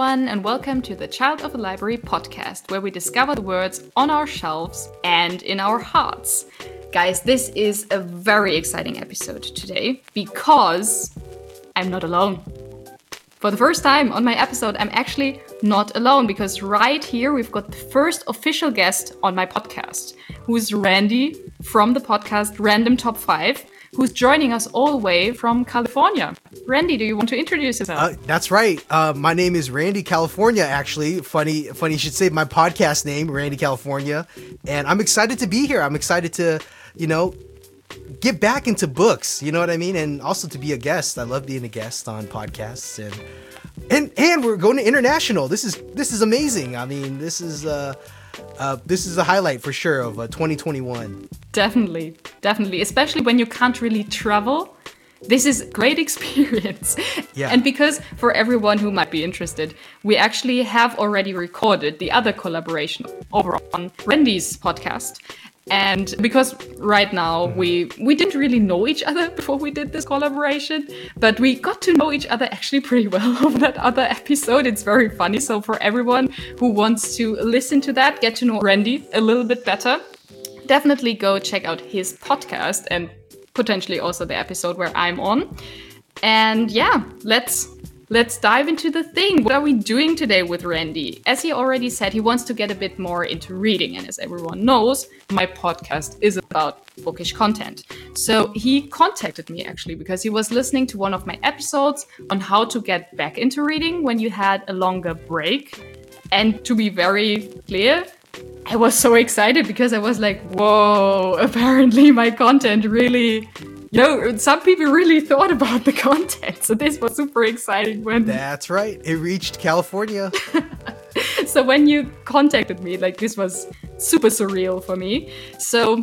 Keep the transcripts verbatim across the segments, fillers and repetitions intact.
everyone, and welcome to the Child of a Library podcast, where we discover the words on our shelves and in our hearts. Guys, this is a very exciting episode today because I'm not alone. For the first time on my episode, I'm actually not alone because right here we've got the first official guest on my podcast, who's Randy from the podcast Random Top five, who's joining us all the way from California. Randy, do you want to introduce yourself? Uh, that's right. Uh, my name is Randy California, actually. Funny, funny you should say my podcast name, Randy California. And I'm excited to be here. I'm excited to, you know, get back into books. You know what I mean? And also to be a guest. I love being a guest on podcasts. And and and we're going to international. This is this is amazing. I mean, this is uh, uh, this is a highlight for sure of uh, twenty twenty-one. Definitely, definitely. Especially when you can't really travel. This is a great experience. Yeah. And because for everyone who might be interested, we actually have already recorded the other collaboration over on Randy's podcast. And because right now we we didn't really know each other before we did this collaboration, but we got to know each other actually pretty well over that other episode. It's very funny. So for everyone who wants to listen to that, get to know Randy a little bit better, definitely go check out his podcast and potentially also the episode where I'm on. And yeah, let's let's dive into the thing. What are we doing today with Randy? As he already said, he wants to get a bit more into reading. And as everyone knows, my podcast is about bookish content. So he contacted me actually because he was listening to one of my episodes on how to get back into reading when you had a longer break. And to be very clear, I was so excited because I was like, whoa, apparently my content really, you know, some people really thought about the content. So this was super exciting when... That's right. It reached California. So when you contacted me, like this was super surreal for me. So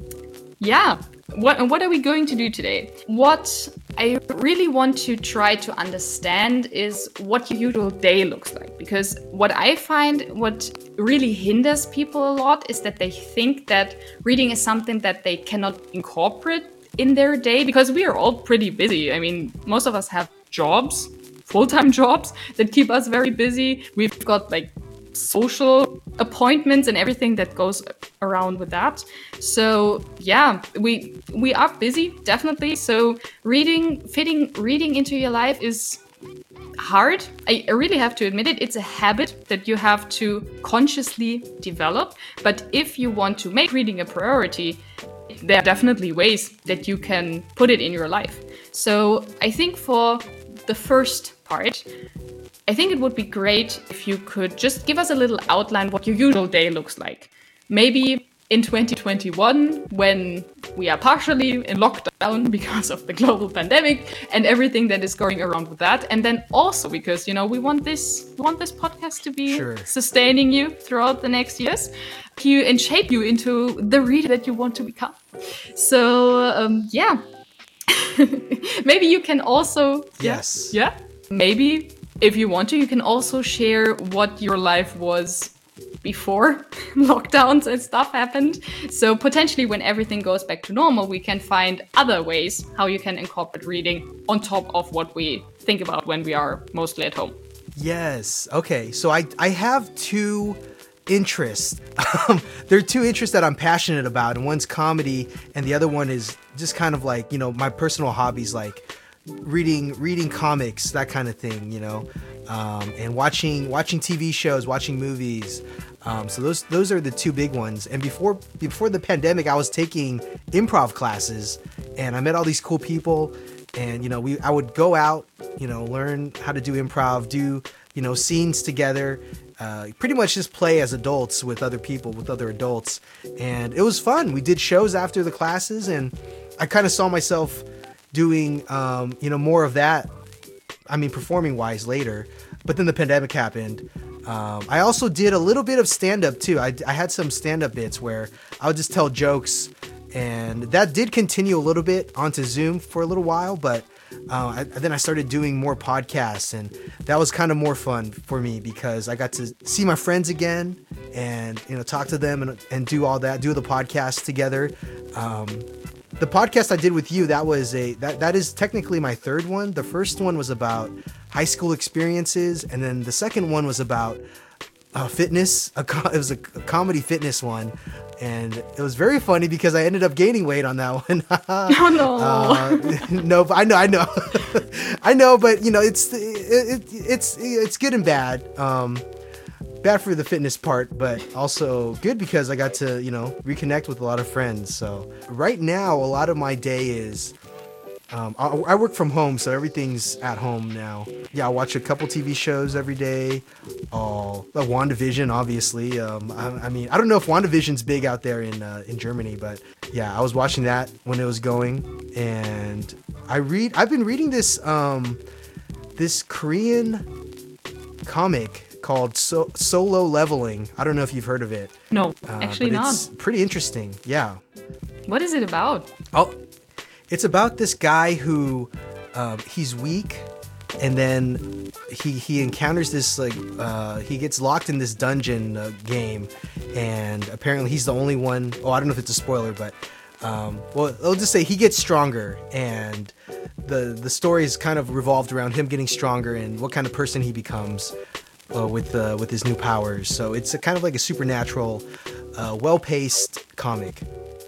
yeah, what, what are we going to do today? What I really want to try to understand is what your usual day looks like. Because what I find, what really hinders people a lot is that they think that reading is something that they cannot incorporate in their day because we are all pretty busy. I mean, most of us have jobs, full-time jobs that keep us very busy. We've got like social appointments and everything that goes around with that. So yeah, we we are busy, definitely. So reading, fitting reading into your life is hard. I really have to admit it. It's a habit that you have to consciously develop. But if you want to make reading a priority, there are definitely ways that you can put it in your life. So I think for the first part, I think it would be great if you could just give us a little outline what your usual day looks like. Maybe in twenty twenty-one, when we are partially in lockdown because of the global pandemic and everything that is going around with that. And then also because, you know, we want this we want this podcast to be Sure. sustaining you throughout the next years you, and shape you into the reader that you want to become. So, um, yeah. Maybe you can also... Yes. Yeah? yeah? Maybe... If you want to, you can also share what your life was before lockdowns and stuff happened. So potentially when everything goes back to normal, we can find other ways how you can incorporate reading on top of what we think about when we are mostly at home. Yes. Okay. So I, I have two interests. Um, there are two interests that I'm passionate about, and one's comedy, and the other one is just kind of like, you know, my personal hobbies, like reading reading comics, that kind of thing, you know, um, and watching watching T V shows, watching movies. Um, so those those are the two big ones. And before before the pandemic, I was taking improv classes, and I met all these cool people. And you know, we I would go out, you know, learn how to do improv, do you know scenes together, uh, pretty much just play as adults with other people, with other adults, and it was fun. We did shows after the classes, and I kind of saw myself doing, um, you know, more of that, I mean, performing wise later, but then the pandemic happened. Um, I also did a little bit of stand-up too. I, I had some stand-up bits where I would just tell jokes, and that did continue a little bit onto Zoom for a little while, but uh, I, then I started doing more podcasts, and that was kind of more fun for me because I got to see my friends again and, you know, talk to them and, and do all that, do the podcast together. Um, The podcast I did with you, that was a that that is technically my third one. The first one was about high school experiences, and then the second one was about uh, fitness. A co- it was a, a comedy fitness one, and it was very funny because I ended up gaining weight on that one. Oh no! uh, no, but I know, I know, I know, but you know, it's it, it, it's it's good and bad. Um, bad for the fitness part, but also good because I got to, you know, reconnect with a lot of friends. So right now, a lot of my day is, um, I, I work from home, so everything's at home now. Yeah, I watch a couple T V shows every day. Oh, uh, WandaVision, obviously. Um, I, I mean, I don't know if WandaVision's big out there in uh, in Germany, but yeah, I was watching that when it was going, and I read. I've been reading this um, this Korean comic called so- Solo Leveling. I don't know if you've heard of it. No, uh, actually but not. It's pretty interesting. Yeah. What is it about? Oh, it's about this guy who um, he's weak, and then he he encounters this like uh, he gets locked in this dungeon uh, game, and apparently he's the only one. Oh, I don't know if it's a spoiler, but um, well, I'll just say he gets stronger, and the the story is kind of revolved around him getting stronger and what kind of person he becomes. Uh, with uh, with his new powers, so it's a kind of like a supernatural, uh, well-paced comic.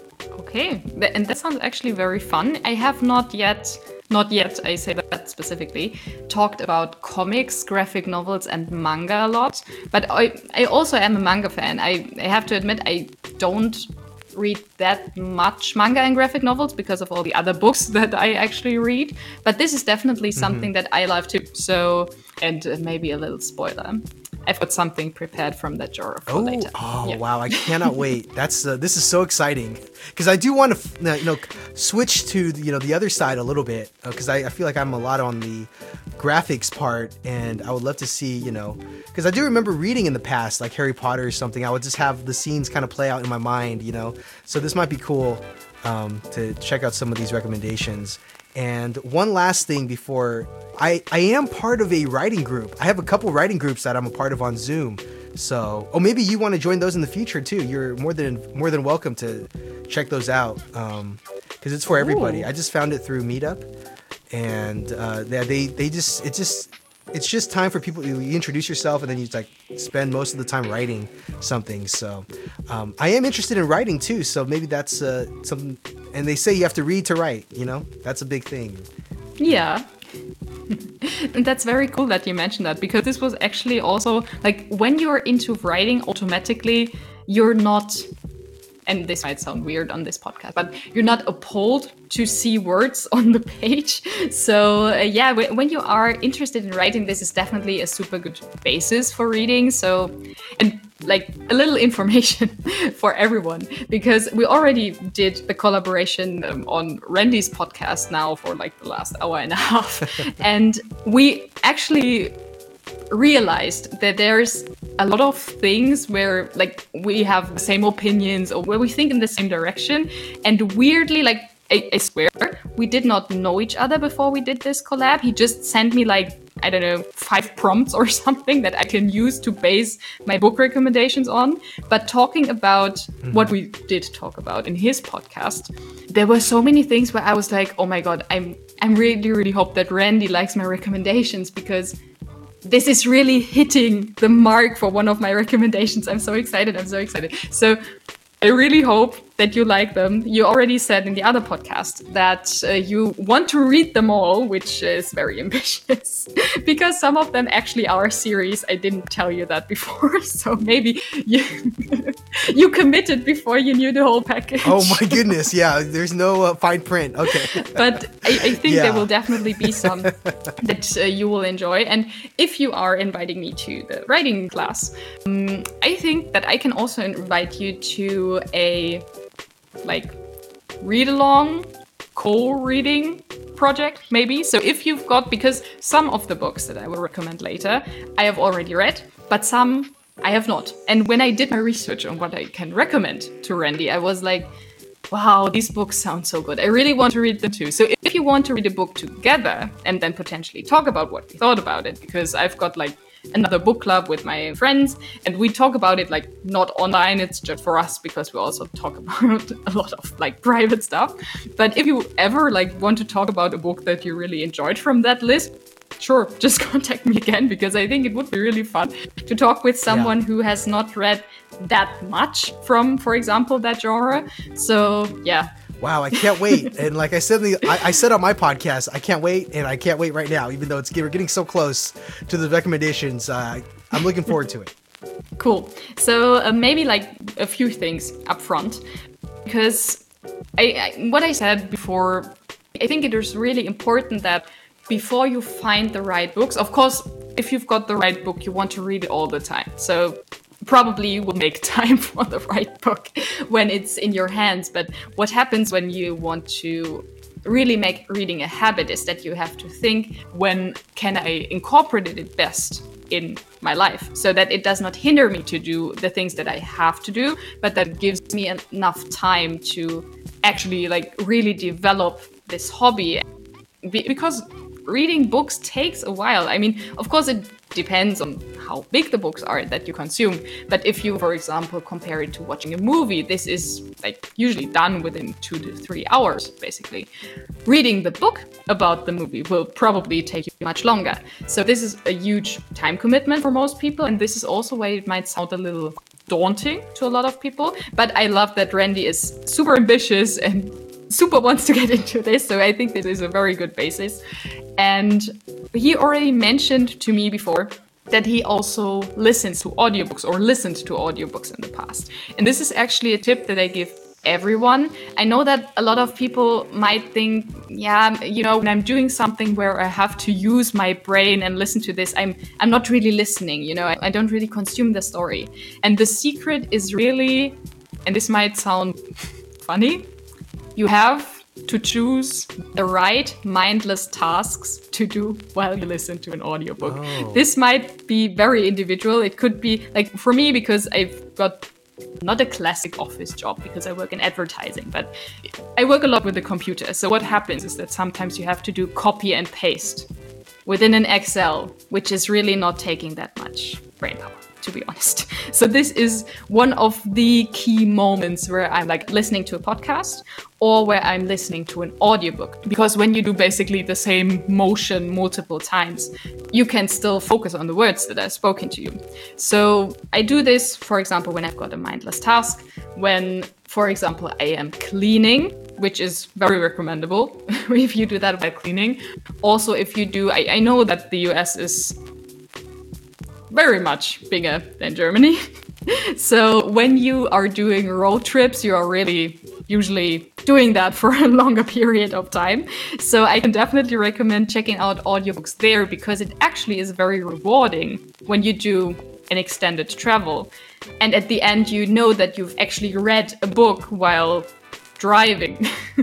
Okay, Th- and that sounds actually very fun. I have not yet, not yet, I say that specifically, talked about comics, graphic novels, and manga a lot. But I, I also am a manga fan. I, I have to admit, I don't read that much manga and graphic novels because of all the other books that I actually read. But this is definitely something mm-hmm. that I love too. So, and uh, maybe a little spoiler. I've got something prepared from that jar for oh, later. Oh, yeah. Wow. I cannot wait. That's uh, this is so exciting because I do want to, uh, you know, switch to, you know, the other side a little bit because uh, I, I feel like I'm a lot on the graphics part, and I would love to see, you know, because I do remember reading in the past, like Harry Potter or something, I would just have the scenes kind of play out in my mind, you know, so this might be cool um, to check out some of these recommendations. And one last thing before, I, I am part of a writing group. I have a couple writing groups that I'm a part of on Zoom. So, oh, maybe you want to join those in the future too. You're more than more than welcome to check those out um, because it's for everybody. Ooh. I just found it through Meetup, and uh, they, they they just it just it's just time for people. You introduce yourself, and then you just, like spend most of the time writing something. So, um, I am interested in writing too. So maybe that's uh, something. And they say you have to read to write. You know, that's a big thing. Yeah. And that's very cool that you mentioned that, because this was actually also like when you're into writing, automatically you're not, and this might sound weird on this podcast, but you're not appalled to see words on the page. So uh, yeah, w- when you are interested in writing, this is definitely a super good basis for reading. So, and like a little information for everyone, because we already did the collaboration um, on Randy's podcast now for like the last hour and a half. And we actually realized that there's a lot of things where like we have the same opinions or where we think in the same direction. And weirdly, like I, I swear, we did not know each other before we did this collab. He just sent me like, I don't know, five prompts or something that I can use to base my book recommendations on. But talking about mm-hmm. what we did talk about in his podcast, there were so many things where I was like, oh my God, I'm I'm really, really hope that Randy likes my recommendations, because this is really hitting the mark for one of my recommendations. I'm so excited. I'm so excited. So I really hope that you like them. You already said in the other podcast that uh, you want to read them all, which is very ambitious because some of them actually are series. I didn't tell you that before, so maybe you you committed before you knew the whole package. Oh my goodness, yeah, there's no uh, fine print. Okay. But I, I think yeah. there will definitely be some that uh, you will enjoy. And if you are inviting me to the writing class, um, I think that I can also invite you to a like read along co-reading project maybe. So if you've got, because some of the books that I will recommend later I have already read, but some I have not. And when I did my research on what I can recommend to Randy, I was like, wow, these books sound so good. I really want to read them too. So if you want to read a book together and then potentially talk about what we thought about it, because I've got like another book club with my friends and we talk about it like not online, it's just for us because we also talk about a lot of like private stuff. But if you ever like want to talk about a book that you really enjoyed from that list, sure, just contact me again, because I think it would be really fun to talk with someone yeah. who has not read that much from, for example, that genre. So yeah. Wow, I can't wait. And like I said, the, I, I said on my podcast, I can't wait, and I can't wait right now, even though it's we're getting so close to the recommendations. Uh, I'm looking forward to it. Cool. So uh, maybe like a few things up front, because I, I, what I said before, I think it is really important that before you find the right books, of course, if you've got the right book, you want to read it all the time. So probably you will make time for the right book when it's in your hands. But what happens when you want to really make reading a habit is that you have to think, when can I incorporate it best in my life, so that it does not hinder me to do the things that I have to do, but that gives me enough time to actually like really develop this hobby. Because reading books takes a while. I mean, of course, it depends on how big the books are that you consume. But if you, for example, compare it to watching a movie, this is like usually done within two to three hours, basically. Reading the book about the movie will probably take you much longer. So this is a huge time commitment for most people. And this is also why it might sound a little daunting to a lot of people. But I love that Randy is super ambitious and super wants to get into this. So I think this is a very good basis. And he already mentioned to me before that he also listens to audiobooks or listened to audiobooks in the past. And this is actually a tip that I give everyone. I know that a lot of people might think, yeah, you know, when I'm doing something where I have to use my brain and listen to this, I'm I'm not really listening, you know, I, I don't really consume the story. And the secret is really, and this might sound funny, you have to choose the right mindless tasks to do while you listen to an audiobook. Oh. This might be very individual. It could be like for me, because I've got not a classic office job because I work in advertising, but I work a lot with the computer. So what happens is that sometimes you have to do copy and paste within an Excel, which is really not taking that much brain power, to be honest. So this is one of the key moments where I'm like listening to a podcast or where I'm listening to an audiobook. Because when you do basically the same motion multiple times, you can still focus on the words that are spoken to you. So I do this, for example, when I've got a mindless task, when, for example, I am cleaning, which is very recommendable if you do that while cleaning. Also, if you do, I, I know that the U S is very much bigger than Germany. So when you are doing road trips, you are really usually doing that for a longer period of time. So I can definitely recommend checking out audiobooks there, because it actually is very rewarding when you do an extended travel. And at the end, you know that you've actually read a book while driving.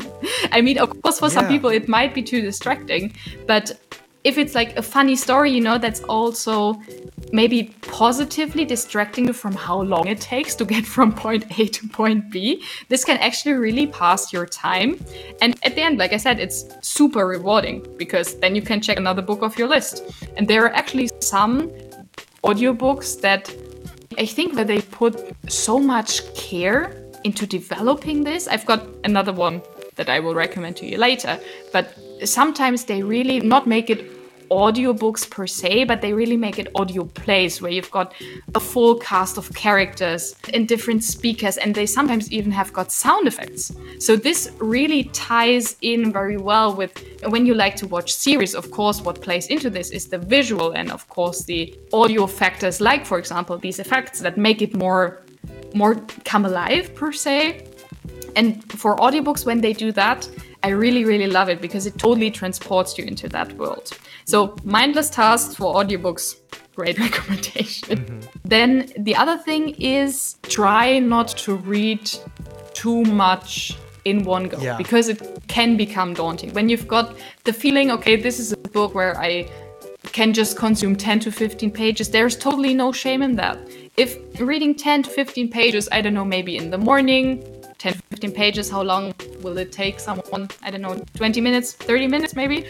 I mean, of course, for yeah. some people, it might be too distracting, but if it's like a funny story, you know, that's also maybe positively distracting you from how long it takes to get from point A to point B, this can actually really pass your time. And at the end, like I said, it's super rewarding, because then you can check another book off your list. And there are actually some audiobooks that I think where they put so much care into developing this. I've got another one that I will recommend to you later, but sometimes they really not make it audiobooks per se, but they really make it audio plays where you've got a full cast of characters and different speakers, and they sometimes even have got sound effects. So this really ties in very well with when you like to watch series. Of course, what plays into this is the visual and of course the audio factors, like for example these effects that make it more more come alive per se. And for audiobooks, when they do that, I really, really love it, because it totally transports you into that world. So mindless tasks for audiobooks, great recommendation. Mm-hmm. Then the other thing is try not to read too much in one go, yeah. because it can become daunting. When you've got the feeling, okay, this is a book where I can just consume ten to fifteen pages, there's totally no shame in that. If reading ten to fifteen pages, I don't know, maybe in the morning, ten to fifteen pages, how long will it take someone? I don't know, twenty minutes, thirty minutes maybe?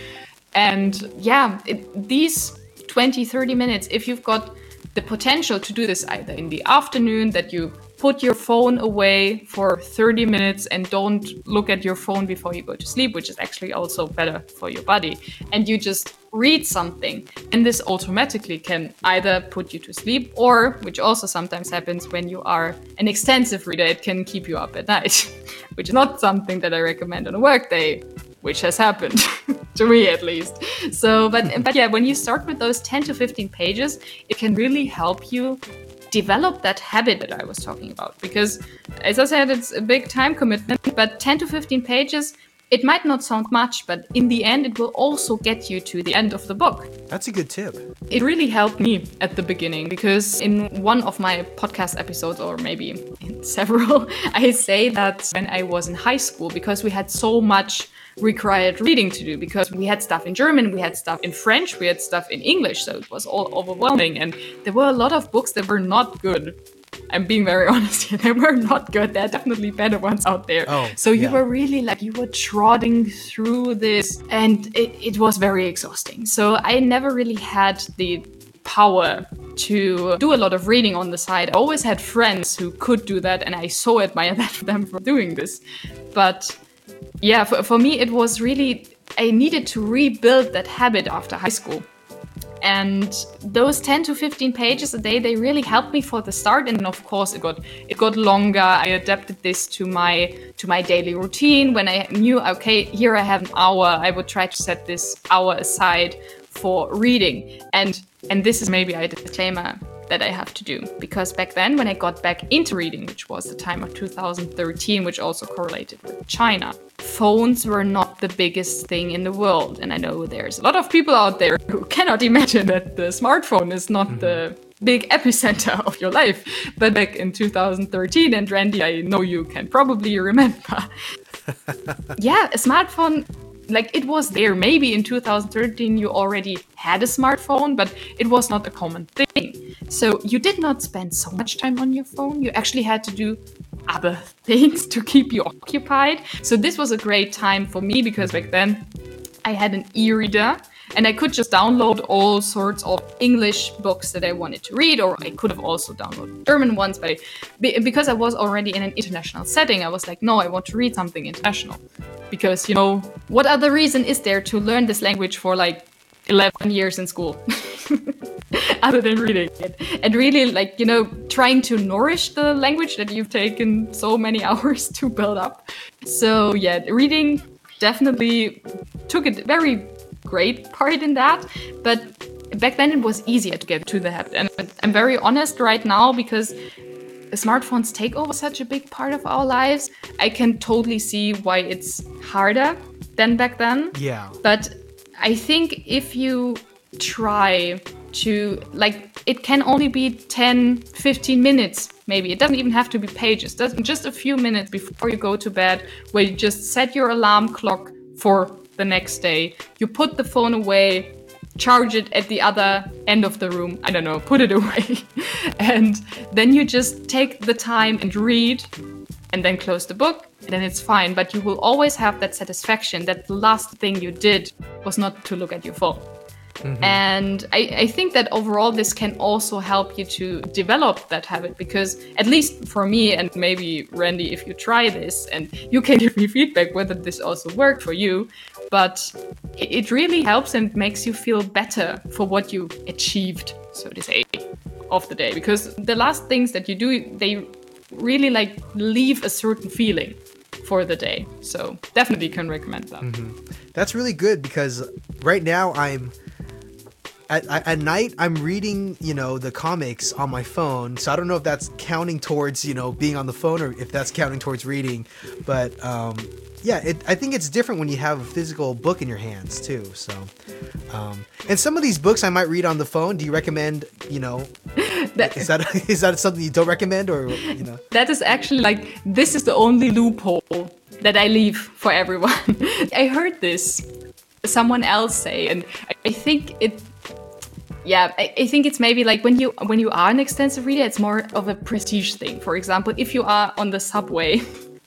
And yeah, it, these twenty, thirty minutes, if you've got the potential to do this either in the afternoon, that you put your phone away for thirty minutes and don't look at your phone before you go to sleep, which is actually also better for your body. And you just read something. And this automatically can either put you to sleep or, which also sometimes happens when you are an extensive reader, it can keep you up at night, which is not something that I recommend on a work day, which has happened to me at least. So, but, but yeah, when you start with those ten to fifteen pages, it can really help you develop that habit that I was talking about. Because as I said, it's a big time commitment, but ten to fifteen pages, it might not sound much, but in the end, it will also get you to the end of the book. That's a good tip. It really helped me at the beginning because in one of my podcast episodes, or maybe in several, I say that when I was in high school, because we had so much required reading to do, because we had stuff in German, we had stuff in French, we had stuff in English, so it was all overwhelming. And there were a lot of books that were not good. I'm being very honest here. They were not good. There are definitely better ones out there. Oh, so you yeah. were really like, you were trotting through this and it, it was very exhausting. So I never really had the power to do a lot of reading on the side. I always had friends who could do that and I so admire that for them for doing this. But yeah, for, for me, it was really, I needed to rebuild that habit after high school. And those ten to fifteen pages a day, they really helped me for the start. And of course, it got it got longer. I adapted this to my to my daily routine. When I knew, okay, here I have an hour, I would try to set this hour aside for reading. And and this is maybe a disclaimer that I have to do. Because back then, when I got back into reading, which was the time of two thousand thirteen, which also correlated with China, phones were not the biggest thing in the world. And I know there's a lot of people out there who cannot imagine that the smartphone is not mm-hmm. the big epicenter of your life. But back in two thousand thirteen, and Randy, I know you can probably remember. Yeah, a smartphone, like it was there. Maybe in two thousand thirteen you already had a smartphone, but it was not a common thing. So you did not spend so much time on your phone. You actually had to do other things to keep you occupied. So this was a great time for me because back then I had an e-reader and I could just download all sorts of English books that I wanted to read, or I could have also downloaded German ones, but I, because I was already in an international setting, I was like, no, I want to read something international. Because, you know, what other reason is there to learn this language for like eleven years in school? Other than reading it. And really, like, you know, trying to nourish the language that you've taken so many hours to build up. So yeah, reading definitely took a very great part in that. But back then it was easier to get to the habit. And I'm very honest right now because smartphones take over such a big part of our lives. I can totally see why it's harder than back then. Yeah. But I think if you try to, like, it can only be ten, fifteen minutes, maybe. It doesn't even have to be pages. Doesn't, just a few minutes before you go to bed, where you just set your alarm clock for the next day. You put the phone away, charge it at the other end of the room. I don't know, put it away. And then you just take the time and read, and then close the book, and then it's fine. But you will always have that satisfaction that the last thing you did was not to look at your phone. Mm-hmm. And I, I think that overall this can also help you to develop that habit, because at least for me, and maybe Randy, if you try this and you can give me feedback whether this also worked for you, but it really helps and makes you feel better for what you achieved, so to say, of the day. Because the last things that you do, they really like leave a certain feeling for the day. So definitely can recommend that. Mm-hmm. That's really good, because right now I'm At, at night, I'm reading, you know, the comics on my phone. So I don't know if that's counting towards, you know, being on the phone, or if that's counting towards reading. But um, yeah, it, I think it's different when you have a physical book in your hands too. So, um, and some of these books I might read on the phone. Do you recommend, you know, that, is that is that something you don't recommend, or, you know? That is actually like, this is the only loophole that I leave for everyone. I heard this someone else say, and I think it. Yeah, I, I think it's maybe like when you when you are an extensive reader, it's more of a prestige thing. For example, if you are on the subway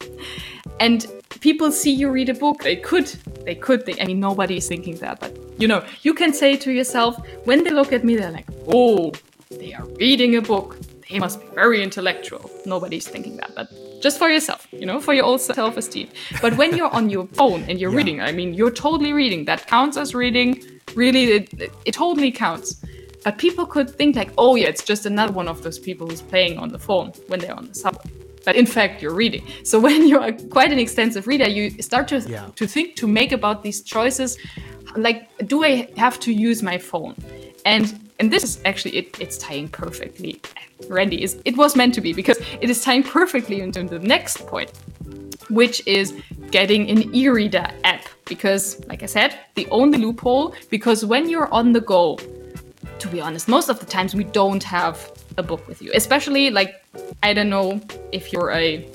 and people see you read a book, they could they could think, I mean, nobody is thinking that, but you know, you can say to yourself, when they look at me, they're like, oh, they are reading a book. they must be very intellectual. Nobody's thinking that, but just for yourself, you know, for your own self-esteem. But when you're on your phone and you're yeah. reading, I mean, you're totally reading. That counts as reading. Really, it, it, it totally counts. But people could think like, oh yeah, it's just another one of those people who's playing on the phone when they're on the subway. But in fact, you're reading. So when you are quite an extensive reader, you start to yeah. to think, to make about these choices. Like, do I have to use my phone? And and this is actually, it, it's tying perfectly. Randy, is it was meant to be, because it is tying perfectly into the next point, which is getting an e-reader app. Because, like I said, the only loophole, because when you're on the go, to be honest, most of the times we don't have a book with you. Especially, like, I don't know if you're a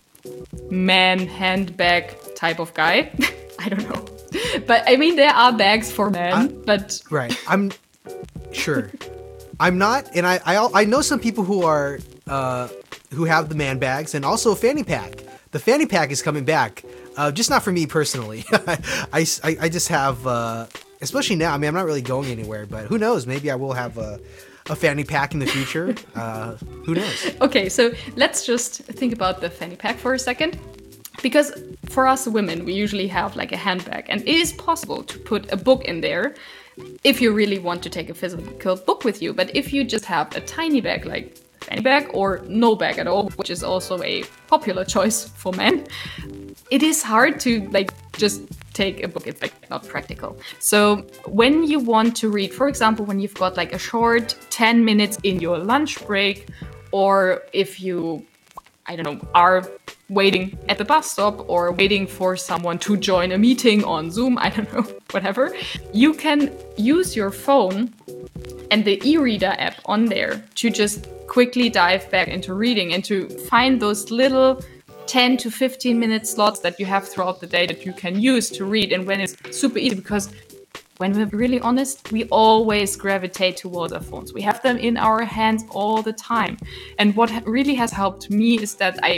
man handbag type of guy. I don't know. But, I mean, there are bags for men, I, but... Right. I'm... Sure. I'm not, and I, I I know some people who are uh, who have the man bags, and also a fanny pack. The fanny pack is coming back, uh, just not for me personally. I, I, I just have, uh, especially now. I mean, I'm not really going anywhere, but who knows? Maybe I will have a, a fanny pack in the future. Uh, who knows? Okay, so let's just think about the fanny pack for a second. Because for us women, we usually have like a handbag, and it is possible to put a book in there if you really want to take a physical book with you. But if you just have a tiny bag, like a fanny bag or no bag at all, which is also a popular choice for men, it is hard to like just take a book. It's like not practical. So when you want to read, for example, when you've got like a short ten minutes in your lunch break, or if you, I don't know, are waiting at the bus stop or waiting for someone to join a meeting on Zoom, I don't know, whatever, you can use your phone and the e-reader app on there to just quickly dive back into reading and to find those little ten to fifteen minute slots that you have throughout the day that you can use to read. And when it's super easy, because when we're really honest, we always gravitate towards our phones. We have them in our hands all the time. And what really has helped me is that I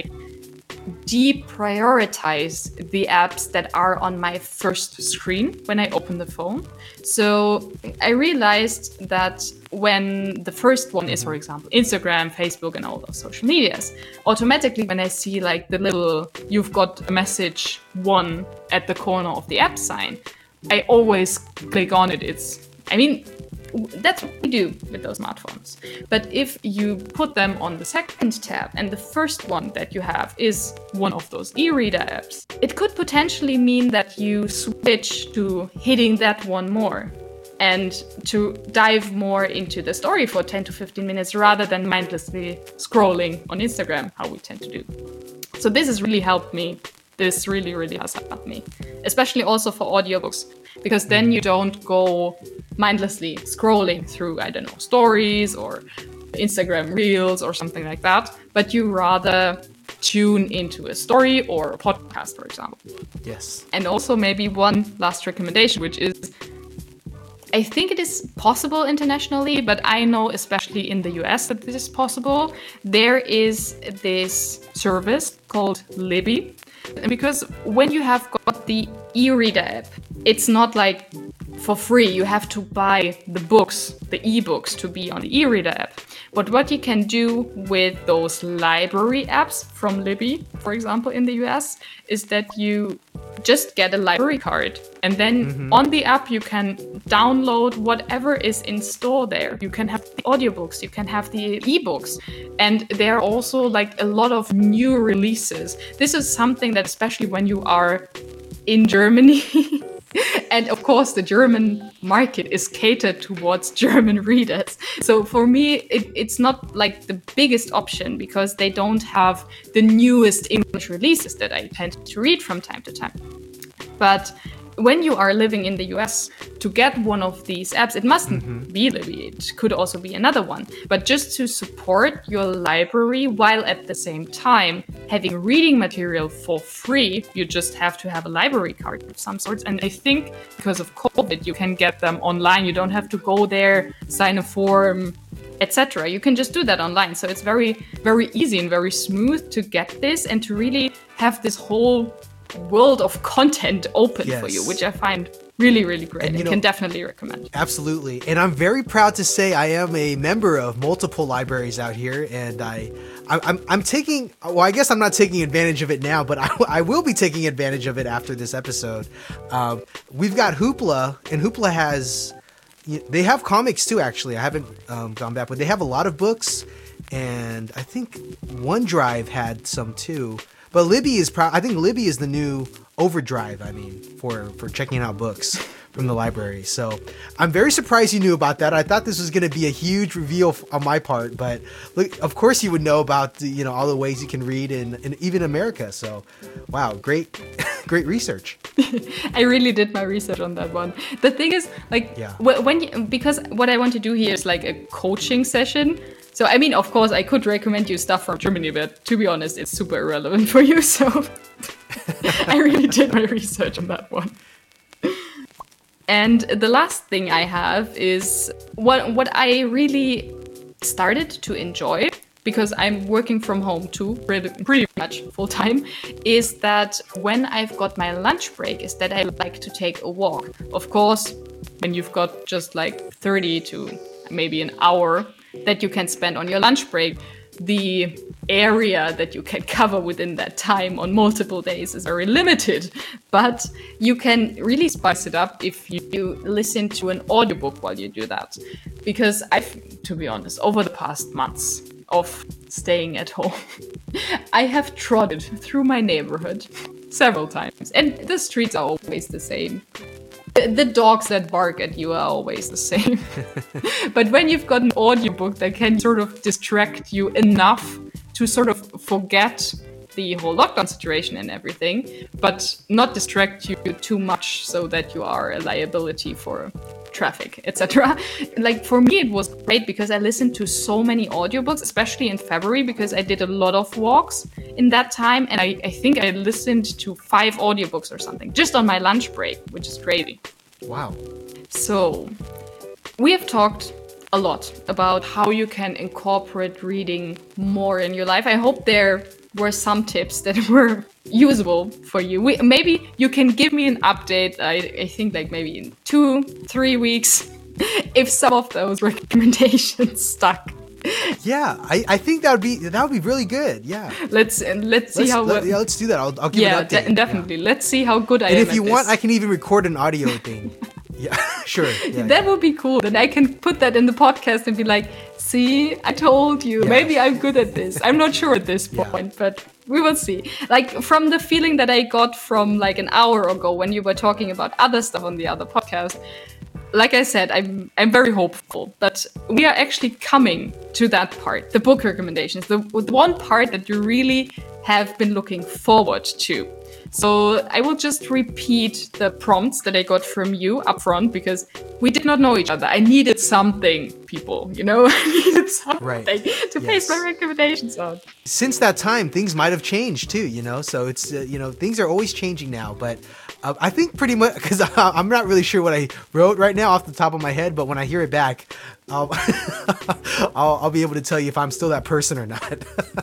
deprioritize the apps that are on my first screen when I open the phone. So I realized that when the first one is, for example, Instagram, Facebook, and all those social medias, automatically when I see like the little "you've got a message" one at the corner of the app sign, I always click on it. It's, I mean, that's what we do with those smartphones. But if you put them on the second tab and the first one that you have is one of those e-reader apps, it could potentially mean that you switch to hitting that one more and to dive more into the story for ten to fifteen minutes rather than mindlessly scrolling on Instagram, how we tend to do. So this has really helped me. This really, really has helped me, especially also for audiobooks, because then you don't go mindlessly scrolling through, I don't know, stories or Instagram reels or something like that, but you rather tune into a story or a podcast, for example. Yes. And also maybe one last recommendation, which is, I think it is possible internationally, but I know especially in the U S that this is possible. There is this service called Libby. Because when you have got the e-reader app, it's not like for free. You have to buy the books, the e-books, to be on the e-reader app. But what you can do with those library apps from Libby, for example, in the U S, is that you just get a library card. And then mm-hmm. on the app, you can download whatever is in store there. You can have the audiobooks, you can have the ebooks. And there are also like a lot of new releases. This is something that, especially when you are in Germany, and of course, the German market is catered towards German readers. So for me, it, it's not like the biggest option because they don't have the newest English releases that I tend to read from time to time. But when you are living in the U S, to get one of these apps, it mustn't mm-hmm. be Libby, it could also be another one. But just to support your library while at the same time having reading material for free, you just have to have a library card of some sorts. And I think because of COVID, you can get them online. You don't have to go there, sign a form, et cetera. You can just do that online. So it's very, very easy and very smooth to get this and to really have this whole world of content open yes. for you, which I find Really, really great. And, you I know, can definitely recommend. Absolutely. And I'm very proud to say I am a member of multiple libraries out here. And I, I I'm, I'm taking, well, I guess I'm not taking advantage of it now, but I, I will be taking advantage of it after this episode. Um, we've got Hoopla, and Hoopla has, they have comics too, actually. I haven't um, gone back, but they have a lot of books. And I think OneDrive had some too. But Libby is proud. I think Libby is the new Overdrive, I mean, for, for checking out books from the library. So I'm very surprised you knew about that. I thought this was going to be a huge reveal on my part, but look, of course you would know about the, you know, all the ways you can read in, in even America. So wow, great, great research. I really did my research on that one. The thing is, like, yeah. when you, because what I want to do here is like a coaching session. So, I mean, of course, I could recommend you stuff from Germany, but to be honest, it's super irrelevant for you. So I really did my research on that one. And the last thing I have is what what I really started to enjoy, because I'm working from home too, pretty, pretty much full time, is that when I've got my lunch break, is that I like to take a walk. Of course, when you've got just like thirty to maybe an hour that you can spend on your lunch break, the area that you can cover within that time on multiple days is very limited. But you can really spice it up if you listen to an audiobook while you do that. Because I've, to be honest, over the past months of staying at home, I have trotted through my neighborhood several times. And the streets are always the same. The dogs that bark at you are always the same. But when you've got an audiobook that can sort of distract you enough to sort of forget the whole lockdown situation and everything, but not distract you too much so that you are a liability for traffic, et cetera. Like, for me, it was great because I listened to so many audiobooks, especially in February, because I did a lot of walks in that time. And I, I think I listened to five audiobooks or something just on my lunch break, which is crazy. Wow. So we have talked a lot about how you can incorporate reading more in your life. I hope there were some tips that were usable for you. We, maybe you can give me an update, I, I think like maybe in two, three weeks, if some of those recommendations stuck. Yeah, I, I think that would be that would be really good. Yeah. Let's and let's see let's, how. Let, yeah, let's do that. I'll, I'll give yeah, an update. De- definitely. Yeah. Let's see how good I and am. And if you at want, this. I can even record an audio thing. Yeah, sure. Yeah, that yeah. would be cool. Then I can put that in the podcast and be like, "See, I told you. Yeah. Maybe I'm good at this. I'm not sure at this point, yeah. but we will see." Like, from the feeling that I got from like an hour ago when you were talking about other stuff on the other podcast. Like I said, I'm I'm very hopeful that we are actually coming to that part, the book recommendations, the, the one part that you really have been looking forward to. So I will just repeat the prompts that I got from you up front, because we did not know each other. I needed something, people, you know, I needed something right. to yes. base my recommendations on. Since that time, things might have changed too, you know, so it's, uh, you know, things are always changing now, but uh, I think pretty much, because I'm not really sure what I wrote right now off the top of my head, but when I hear it back, I'll, I'll, I'll be able to tell you if I'm still that person or not.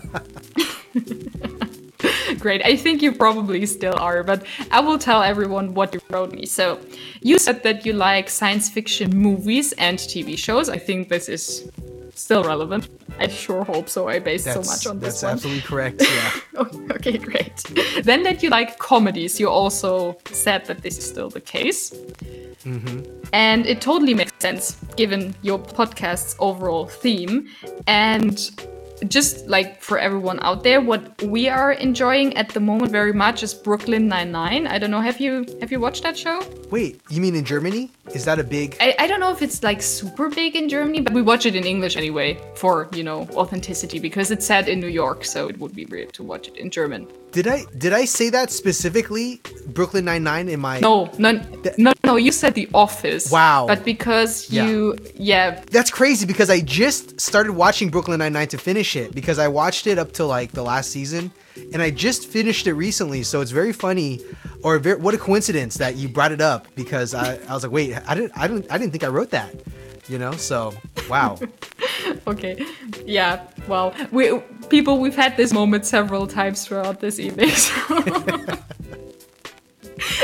Great. I think you probably still are, but I will tell everyone what you wrote me. So you said that you like science fiction movies and T V shows. I think this is still relevant. I sure hope so. I based that's, so much on this that's one. That's absolutely correct, yeah. Okay, great. Then that you like comedies. You also said that this is still the case. Mm-hmm. And it totally makes sense given your podcast's overall theme. And just like for everyone out there, what we are enjoying at the moment very much is Brooklyn Nine-Nine. I don't know, have you have you watched that show? Wait, you mean in Germany? Is that a big... I, I don't know if it's like super big in Germany, but we watch it in English anyway for, you know, authenticity, because it's set in New York, so it would be weird to watch it in German. Did I did I say that specifically, Brooklyn Nine-Nine, in my... No, no, no, no, you said The Office. Wow. But because you, yeah. yeah. That's crazy, because I just started watching Brooklyn Nine-Nine to finish it, because I watched it up till like the last season, and I just finished it recently, so it's very funny, or very, what a coincidence that you brought it up, because I, I was like, wait, I didn't, I didn't, I didn't think I wrote that, you know, so, wow. Okay, yeah, well, we people, we've had this moment several times throughout this evening, so.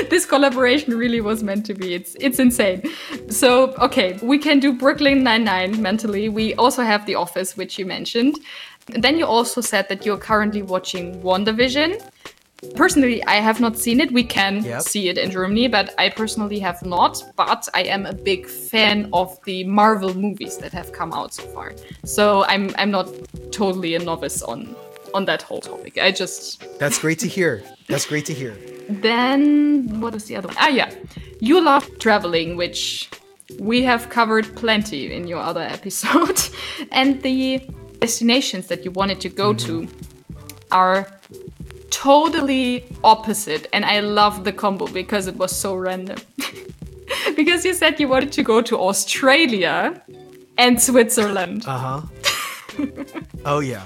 this collaboration really was meant to be. It's it's insane. So, okay, we can do Brooklyn Nine-Nine mentally. We also have The Office, which you mentioned. Then you also said that you're currently watching WandaVision. Personally, I have not seen it. We can yep. see it in Germany, but I personally have not. But I am a big fan of the Marvel movies that have come out so far. So I'm I'm not totally a novice on on that whole topic. I just... That's great to hear. That's great to hear. Then, what is the other one? Ah, yeah. You love traveling, which we have covered plenty in your other episode. And the destinations that you wanted to go mm-hmm. to are totally opposite. And I love the combo because it was so random. Because you said you wanted to go to Australia and Switzerland. Uh-huh. Oh, yeah.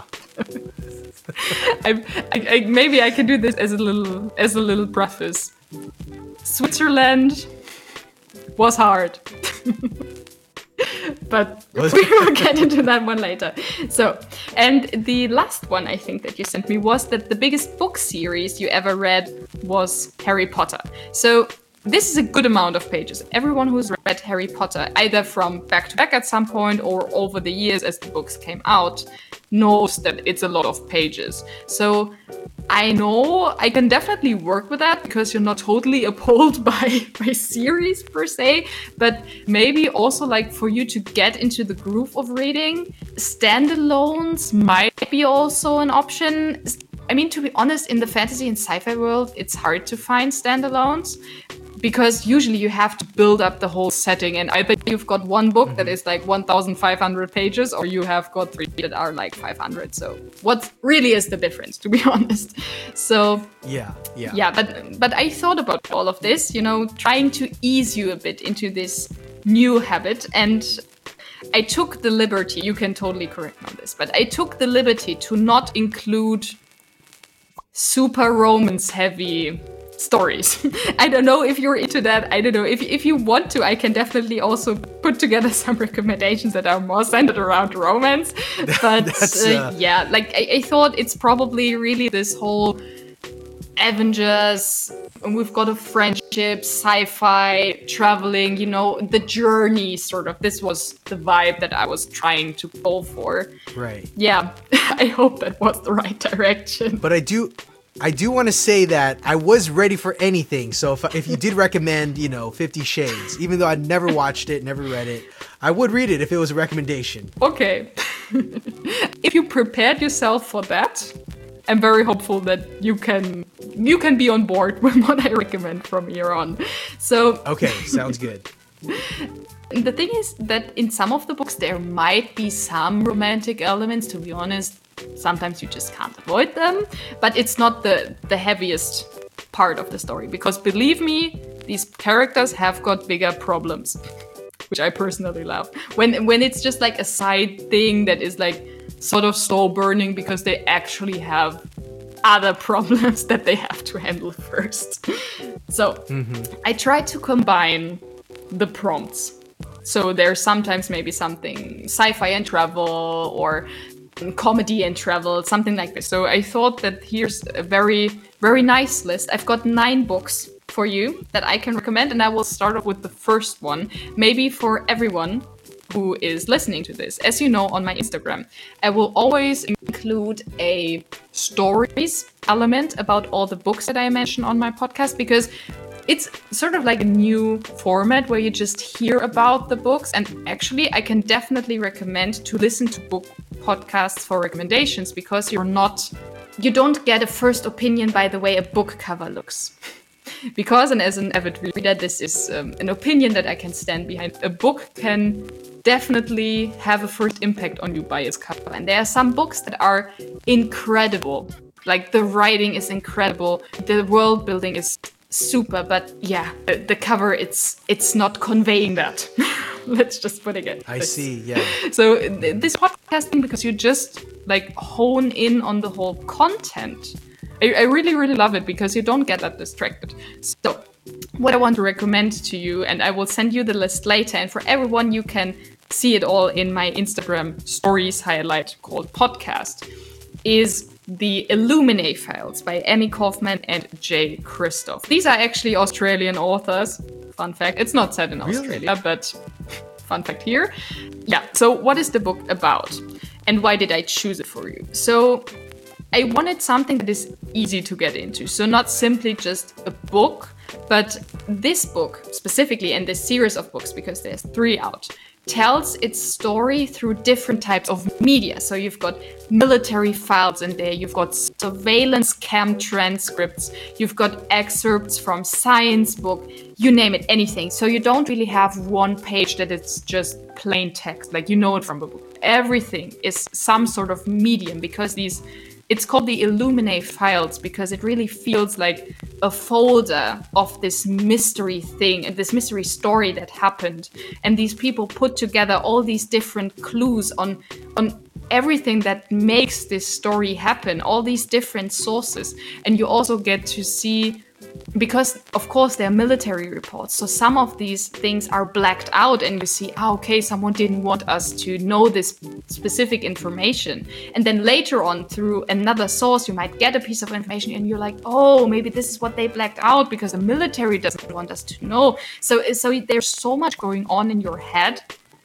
I, I, I, maybe I can do this as a little as a little preface. Switzerland was hard, but we will get into that one later. So, and the last one I think that you sent me was that the biggest book series you ever read was Harry Potter. So this is a good amount of pages. Everyone who's read Harry Potter, either from back to back at some point or over the years as the books came out, knows that it's a lot of pages. So I know I can definitely work with that because you're not totally appalled by, by series per se, but maybe also like for you to get into the groove of reading, standalones might be also an option. I mean, to be honest, in the fantasy and sci-fi world, it's hard to find standalones because usually you have to build up the whole setting, and either you've got one book mm-hmm. that is like one thousand five hundred pages, or you have got three that are like five hundred. So what really is the difference, to be honest? So yeah, yeah, yeah. But but I thought about all of this, you know, trying to ease you a bit into this new habit, and I took the liberty. You can totally correct me on this, but I took the liberty to not include super romance-heavy stories. I don't know if you're into that. I don't know. If if you want to, I can definitely also put together some recommendations that are more centered around romance. But uh, uh... yeah, like I, I thought it's probably really this whole Avengers, and we've got a friendship, sci-fi, traveling, you know, the journey sort of. This was the vibe that I was trying to go for. Right. Yeah, I hope that was the right direction. But I do... I do want to say that I was ready for anything. So if if you did recommend, you know, Fifty Shades, even though I'd never watched it, never read it, I would read it if it was a recommendation. Okay. If you prepared yourself for that, I'm very hopeful that you can you can be on board with what I recommend from here on. So okay, sounds good. The thing is that in some of the books there might be some romantic elements, to be honest. Sometimes you just can't avoid them, but it's not the, the heaviest part of the story, because believe me, these characters have got bigger problems, which I personally love. When when it's just like a side thing that is like sort of slow burning because they actually have other problems that they have to handle first. So mm-hmm. I try to combine the prompts. So there's sometimes maybe something sci-fi and travel, or comedy and travel, something like this. So I thought that here's a very, very nice list. I've got nine books for you that I can recommend, and I will start off with the first one, maybe for everyone who is listening to this. As you know, on my Instagram, I will always include a stories element about all the books that I mention on my podcast, because it's sort of like a new format where you just hear about the books. And actually, I can definitely recommend to listen to book podcasts for recommendations, because you're not, you don't get a first opinion by the way a book cover looks. Because, and as an avid reader, this is um, an opinion that I can stand behind. A book can definitely have a first impact on you by its cover. And there are some books that are incredible. Like, the writing is incredible. The world building is super, but yeah, the, the cover, it's it's not conveying that. Let's just put it again. I see, yeah. So th- this podcasting, because you just like hone in on the whole content. I, I really, really love it because you don't get that distracted. So what I want to recommend to you, and I will send you the list later, and for everyone, you can see it all in my Instagram stories highlight called podcast, is The Illuminae Files by Annie Kaufman and Jay Kristoff. These are actually Australian authors. Fun fact, it's not set in Australia, really? But fun fact here. Yeah, so what is the book about? And why did I choose it for you? So I wanted something that is easy to get into. So not simply just a book, but this book specifically, and this series of books, because there's three out, tells its story through different types of media. So you've got military files in there, you've got surveillance cam transcripts, you've got excerpts from science book, you name it, anything. So you don't really have one page that it's just plain text, like you know it from a book. Everything is some sort of medium, because these it's called the Illuminae Files because it really feels like a folder of this mystery thing and this mystery story that happened. And these people put together all these different clues on, on everything that makes this story happen, all these different sources. And you also get to see, because of course they're military reports, so some of these things are blacked out and you see, oh, okay, someone didn't want us to know this specific information. And then later on, through another source, you might get a piece of information and you're like, oh, maybe this is what they blacked out because the military doesn't want us to know. So, so there's so much going on in your head.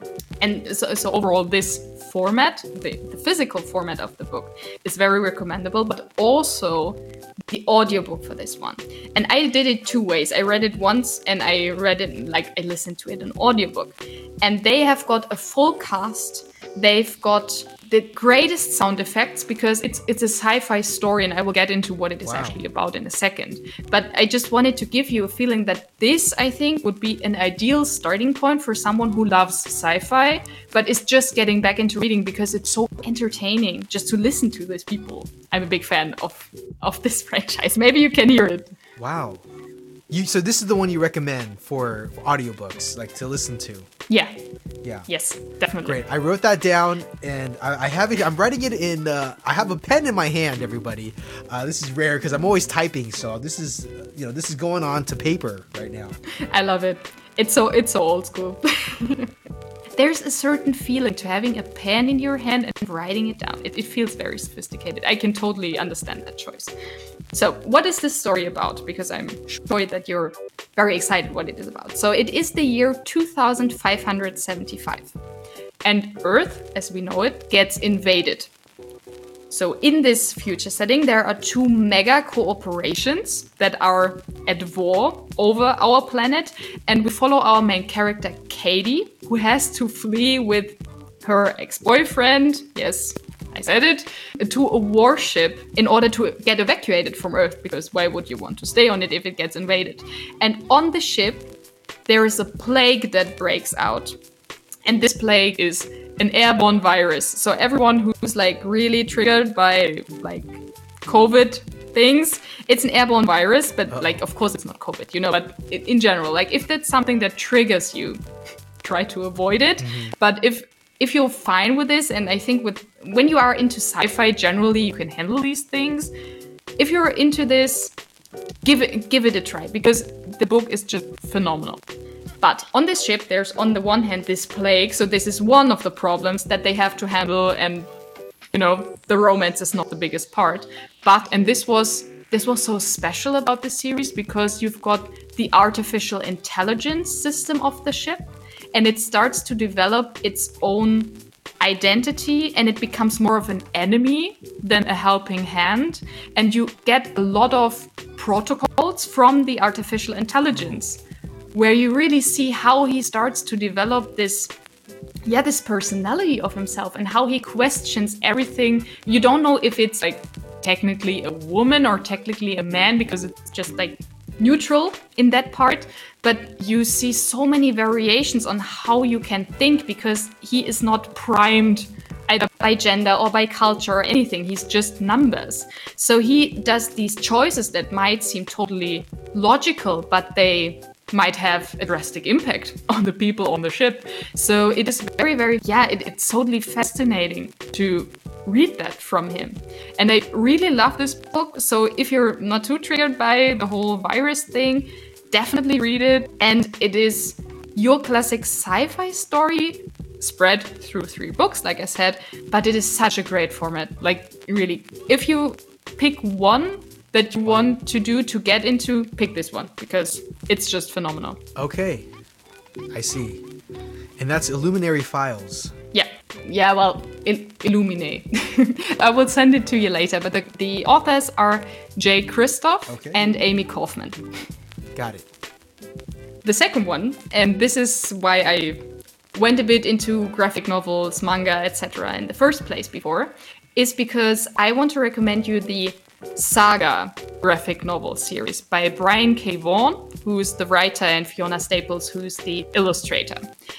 And so, so overall, this format, the, the physical format of the book, is very recommendable, but also the audiobook for this one. And I did it two ways. I read it once and I read it, like I listened to it in audiobook. And they have got a full cast. They've got the greatest sound effects because it's it's a sci-fi story, and I will get into what it is wow. actually about in a second. But I just wanted to give you a feeling that this, I think, would be an ideal starting point for someone who loves sci-fi, but is just getting back into reading because it's so entertaining just to listen to these people. I'm a big fan of, of this franchise. Maybe you can hear it. Wow. You, so this is the one you recommend for audiobooks, like to listen to? Yeah. Yeah. Yes, definitely. Great. I wrote that down, and I, I have it. I'm writing it in. Uh, I have a pen in my hand. Everybody, uh, this is rare because I'm always typing. So this is, you know, this is going on to paper right now. I love it. It's so it's so old school. There's a certain feeling to having a pen in your hand and writing it down. It, it feels very sophisticated. I can totally understand that choice. So what is this story about? Because I'm sure that you're very excited what it is about. So it is the year two thousand five hundred seventy-five. And Earth, as we know it, gets invaded. So in this future setting, there are two mega corporations that are at war over our planet. And we follow our main character, Katie, who has to flee with her ex-boyfriend, yes, I said it, to a warship in order to get evacuated from Earth, because why would you want to stay on it if it gets invaded? And on the ship, there is a plague that breaks out. And this plague is an airborne virus. So everyone who's like really triggered by like COVID things, it's an airborne virus, but Uh-oh. like, of course it's not COVID, you know, but in general, like if that's something that triggers you, try to avoid it. Mm-hmm. But if if you're fine with this, and I think with when you are into sci-fi generally, you can handle these things. If you're into this, give it give it a try, because the book is just phenomenal. But on this ship, there's on the one hand this plague, so this is one of the problems that they have to handle, and you know, the romance is not the biggest part. But and this was this was so special about this series because you've got the artificial intelligence system of the ship, and it starts to develop its own identity, and it becomes more of an enemy than a helping hand. And you get a lot of protocols from the artificial intelligence, where you really see how he starts to develop this, yeah, this personality of himself and how he questions everything. You don't know if it's like technically a woman or technically a man, because it's just like neutral in that part. But you see so many variations on how you can think, because he is not primed either by gender or by culture or anything. He's just numbers. So he does these choices that might seem totally logical, but they might have a drastic impact on the people on the ship. So it is very, very, yeah, it, it's totally fascinating to read that from him. And I really love this book. So if you're not too triggered by the whole virus thing, definitely read it. And it is your classic sci-fi story spread through three books, like I said, but it is such a great format. Like, really, if you pick one that you want to do to get into, pick this one, because it's just phenomenal. Okay, I see. And that's Illuminary Files. Yeah, yeah, well, Il- Illumine. I will send it to you later, but the, the authors are Jay Kristoff okay. and Amy Kaufman. Got it. The second one, and this is why I went a bit into graphic novels, manga, et cetera in the first place before, is because I want to recommend you the Saga graphic novel series by Brian K. Vaughan, who's the writer, and Fiona Staples, who's the illustrator.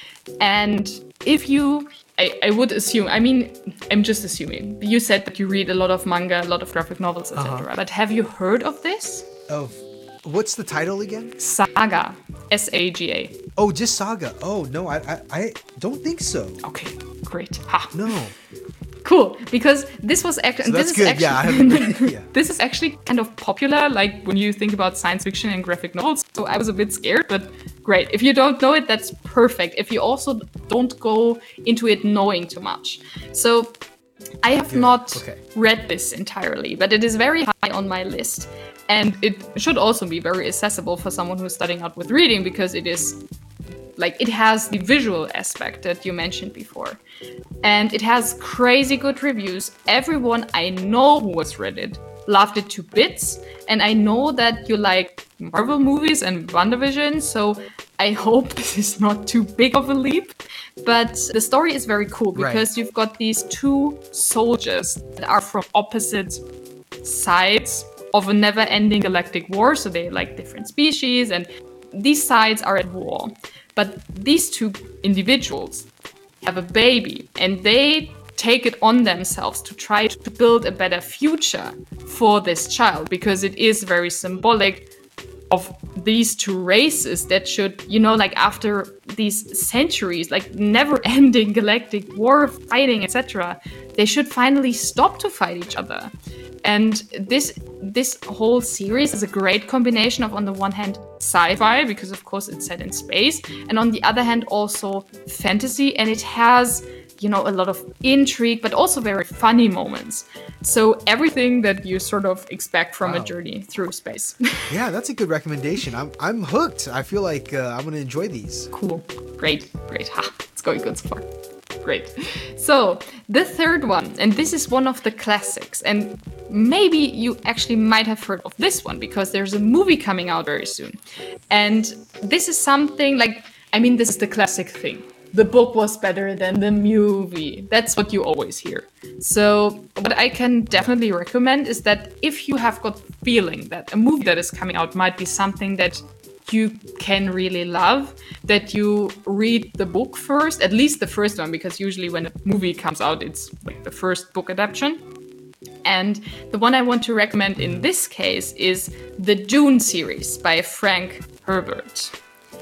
And if you, I, I would assume, I mean, I'm just assuming, you said that you read a lot of manga, a lot of graphic novels, et cetera. Uh-huh. But have you heard of this? Of, what's the title again? Saga, S A G A. Oh, just Saga. Oh, no, I, I, I don't think so. Okay, great. Ha. No. Cool, because this was actually so this is good. actually Yeah, I haven't, yeah. This is actually kind of popular, like when you think about science fiction and graphic novels. So I was a bit scared, but great. If you don't know it, that's perfect. If you also don't go into it knowing too much. So I have good. not okay. read this entirely, but it is very high on my list. And it should also be very accessible for someone who's starting out with reading, because it is like it has the visual aspect that you mentioned before. And it has crazy good reviews. Everyone I know who has read it loved it to bits. And I know that you like Marvel movies and WandaVision, so I hope this is not too big of a leap. But the story is very cool because right. you've got these two soldiers that are from opposite sides of a never-ending galactic war. So they're like different species, and these sides are at war. But these two individuals have a baby, and they take it on themselves to try to build a better future for this child, because it is very symbolic of these two races that should, you know, like after these centuries, like never-ending galactic war fighting, et cetera, they should finally stop to fight each other. And this this whole series is a great combination of, on the one hand, sci-fi, because of course it's set in space, and on the other hand also fantasy, and it has, you know, a lot of intrigue, but also very funny moments. So everything that you sort of expect from wow. a journey through space. Yeah, that's a good recommendation. I'm I'm hooked. I feel like uh, I'm going to enjoy these. Cool. Great. Great. Ha, it's going good so far. Great. So the third one, and this is one of the classics, and maybe you actually might have heard of this one because there's a movie coming out very soon. And this is something like, I mean, this is the classic thing. The book was better than the movie. That's what you always hear. So what I can definitely recommend is that if you have got feeling that a movie that is coming out might be something that you can really love, that you read the book first, at least the first one, because usually when a movie comes out, it's like the first book adaptation. And the one I want to recommend in this case is the Dune series by Frank Herbert.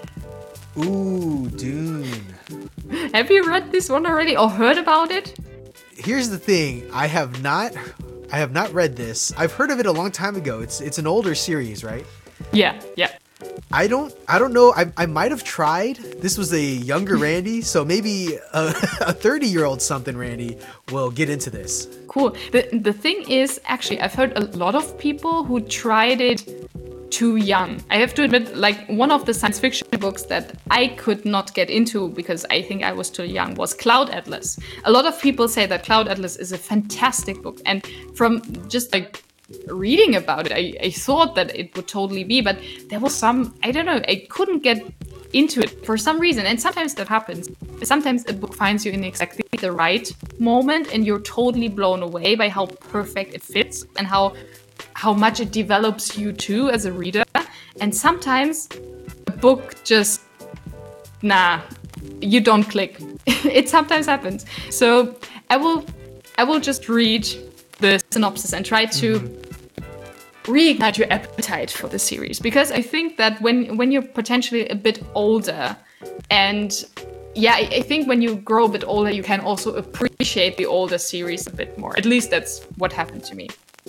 Ooh, Dune. Have you read this one already or heard about it? Here's the thing. I have not I have not read this. I've heard of it a long time ago. It's it's an older series, right? Yeah, yeah. I don't I don't know. I I might have tried. This was a younger Randy, so maybe a, a thirty-year-old something Randy will get into this. Cool. The the thing is, actually, I've heard a lot of people who tried it too young. I have to admit, like, one of the science fiction books that I could not get into because I think I was too young was Cloud Atlas. A lot of people say that Cloud Atlas is a fantastic book, and from just like reading about it, I, I thought that it would totally be, but there was some, I don't know, I couldn't get into it for some reason. And sometimes that happens. Sometimes a book finds you in exactly the right moment and you're totally blown away by how perfect it fits and how how much it develops you too as a reader. And sometimes a book just, nah, you don't click. It sometimes happens. So I will I will just read the synopsis and try to mm-hmm. reignite your appetite for the series, because I think that when when you're potentially a bit older, and yeah, I, I think when you grow a bit older, you can also appreciate the older series a bit more. At least that's what happened to me.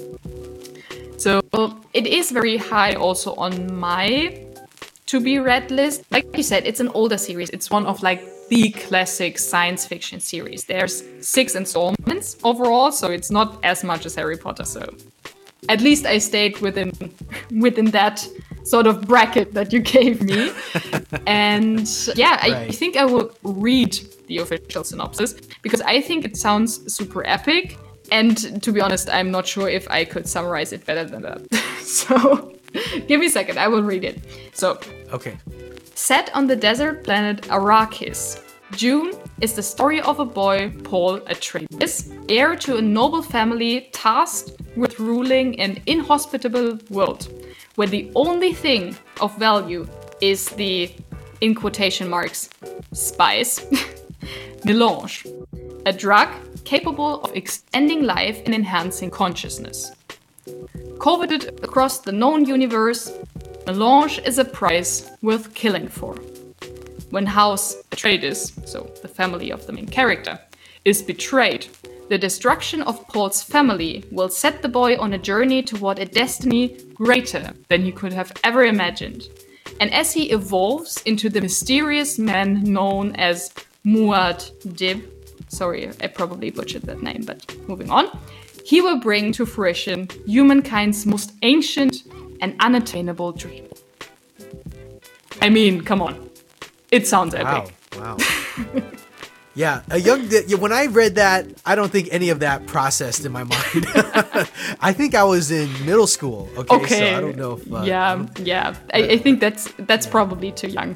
So it is very high also on my to be read list. Like you said, it's an older series. It's one of like the classic science fiction series. There's six installments overall, so it's not as much as Harry Potter. So at least I stayed within within that sort of bracket that you gave me. And yeah, I Right. think I will read the official synopsis because I think it sounds super epic. And to be honest, I'm not sure if I could summarize it better than that. So give me a second, I will read it. So, Okay. set on the desert planet Arrakis, June is the story of a boy, Paul Atreides, heir to a noble family tasked with ruling an inhospitable world, where the only thing of value is the, in quotation marks, spice, melange, a drug capable of extending life and enhancing consciousness. Coveted across the known universe, melange is a prize worth killing for. When House Atreides, so the family of the main character, is betrayed, the destruction of Paul's family will set the boy on a journey toward a destiny greater than he could have ever imagined. And as he evolves into the mysterious man known as Muad'Dib, sorry, I probably butchered that name, but moving on, he will bring to fruition humankind's most ancient and unattainable dream. I mean, come on. It sounds epic. Wow. Wow. Yeah, a young. Yeah, when I read that, I don't think any of that processed in my mind. I think I was in middle school. Okay, Okay. so I don't know if. Uh, yeah, yeah. I, I think that's that's probably too young.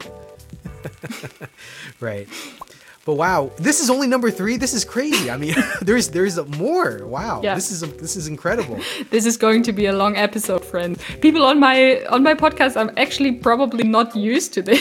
Right. But wow, this is only number three. This is crazy. I mean, there's there's more. Wow, Yeah. this is this is incredible. This is going to be a long episode, friends. People on my on my podcast are actually probably not used to this.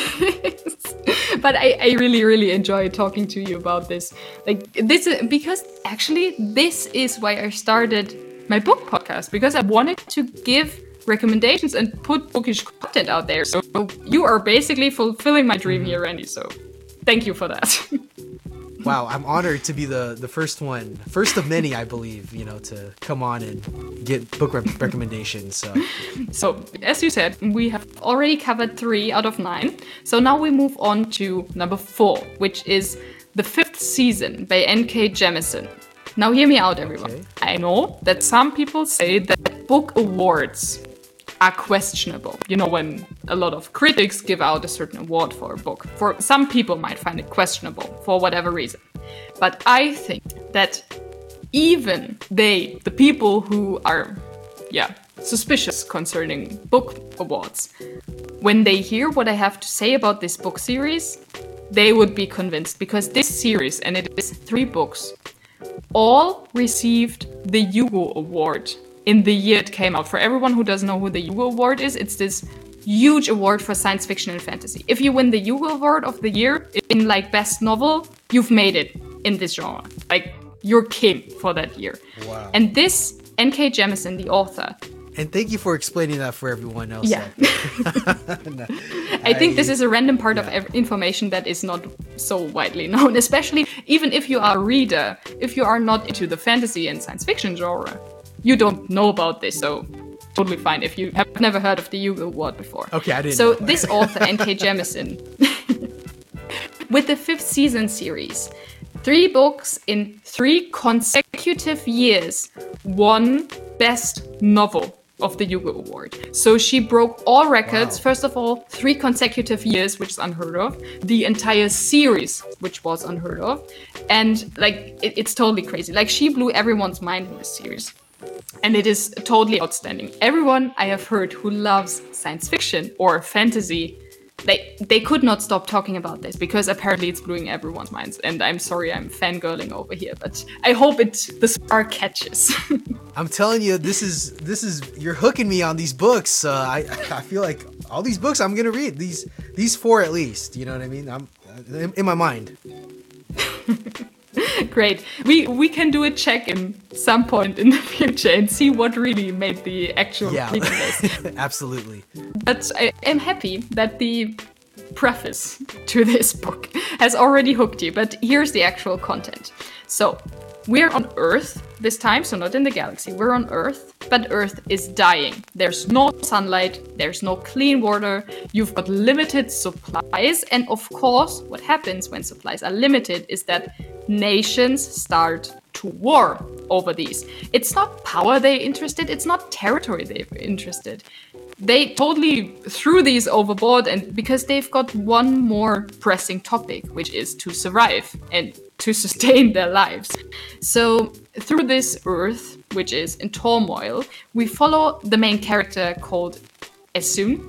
But I, I really, really enjoy talking to you about this. Like this is because actually this is why I started my book podcast, because I wanted to give recommendations and put bookish content out there. So you are basically fulfilling my dream here, Randy. So thank you for that. Wow, I'm honored to be the the first one, first of many, I believe, you know, to come on and get book re- recommendations. So, So, as you said, we have already covered three out of nine. So now we move on to number four, which is The Fifth Season by N K Jemisin. Now hear me out, everyone. Okay. I know that some people say that book awards are questionable. You know, when a lot of critics give out a certain award for a book. For some people might find it questionable for whatever reason. But I think that even they, the people who are, yeah, suspicious concerning book awards, when they hear what I have to say about this book series, they would be convinced, because this series, and it is three books, all received the Hugo Award in the year it came out. For everyone who doesn't know who the Hugo Award is, it's this huge award for science fiction and fantasy. If you win the Hugo Award of the year in like best novel, you've made it in this genre. Like you're king for that year. Wow. And this N K Jemisin, the author. and thank you for explaining that for everyone else. Yeah. No, I think this is a random part yeah. of ev- information that is not so widely known, especially even if you are a reader, if you are not into the fantasy and science fiction genre. You don't know about this, so totally fine if you have never heard of the Hugo Award before. Okay, I didn't So know. this author, N K Jemisin, with the fifth season series, three books in three consecutive years, won Best Novel of the Hugo Award. So she broke all records. Wow. First of all, three consecutive years, which is unheard of. The entire series, which was unheard of. And like, it, it's totally crazy. Like, she blew everyone's mind with this series. And it is totally outstanding. Everyone I have heard who loves science fiction or fantasy, they they could not stop talking about this, because apparently it's blowing everyone's minds. And I'm sorry, I'm fangirling over here, but I hope it the spark catches. I'm telling you, this is this is you're hooking me on these books. Uh, I I feel like all these books I'm gonna read, these these four at least. You know what I mean? I'm in, in my mind. Great. We we can do a check in some point in the future and see what really made the actual Yeah, reading list. absolutely. But I am happy that the preface to this book has already hooked you. But here's the actual content. So, we're on Earth this time, so not in the galaxy. We're on Earth, but Earth is dying. There's no sunlight, there's no clean water, you've got limited supplies, and of course, what happens when supplies are limited is that nations start to war over these. It's not power they're interested, it's not territory they're interested. They totally threw these overboard, and because they've got one more pressing topic, which is to survive and to sustain their lives. So through this Earth, which is in turmoil, we follow the main character called Esun.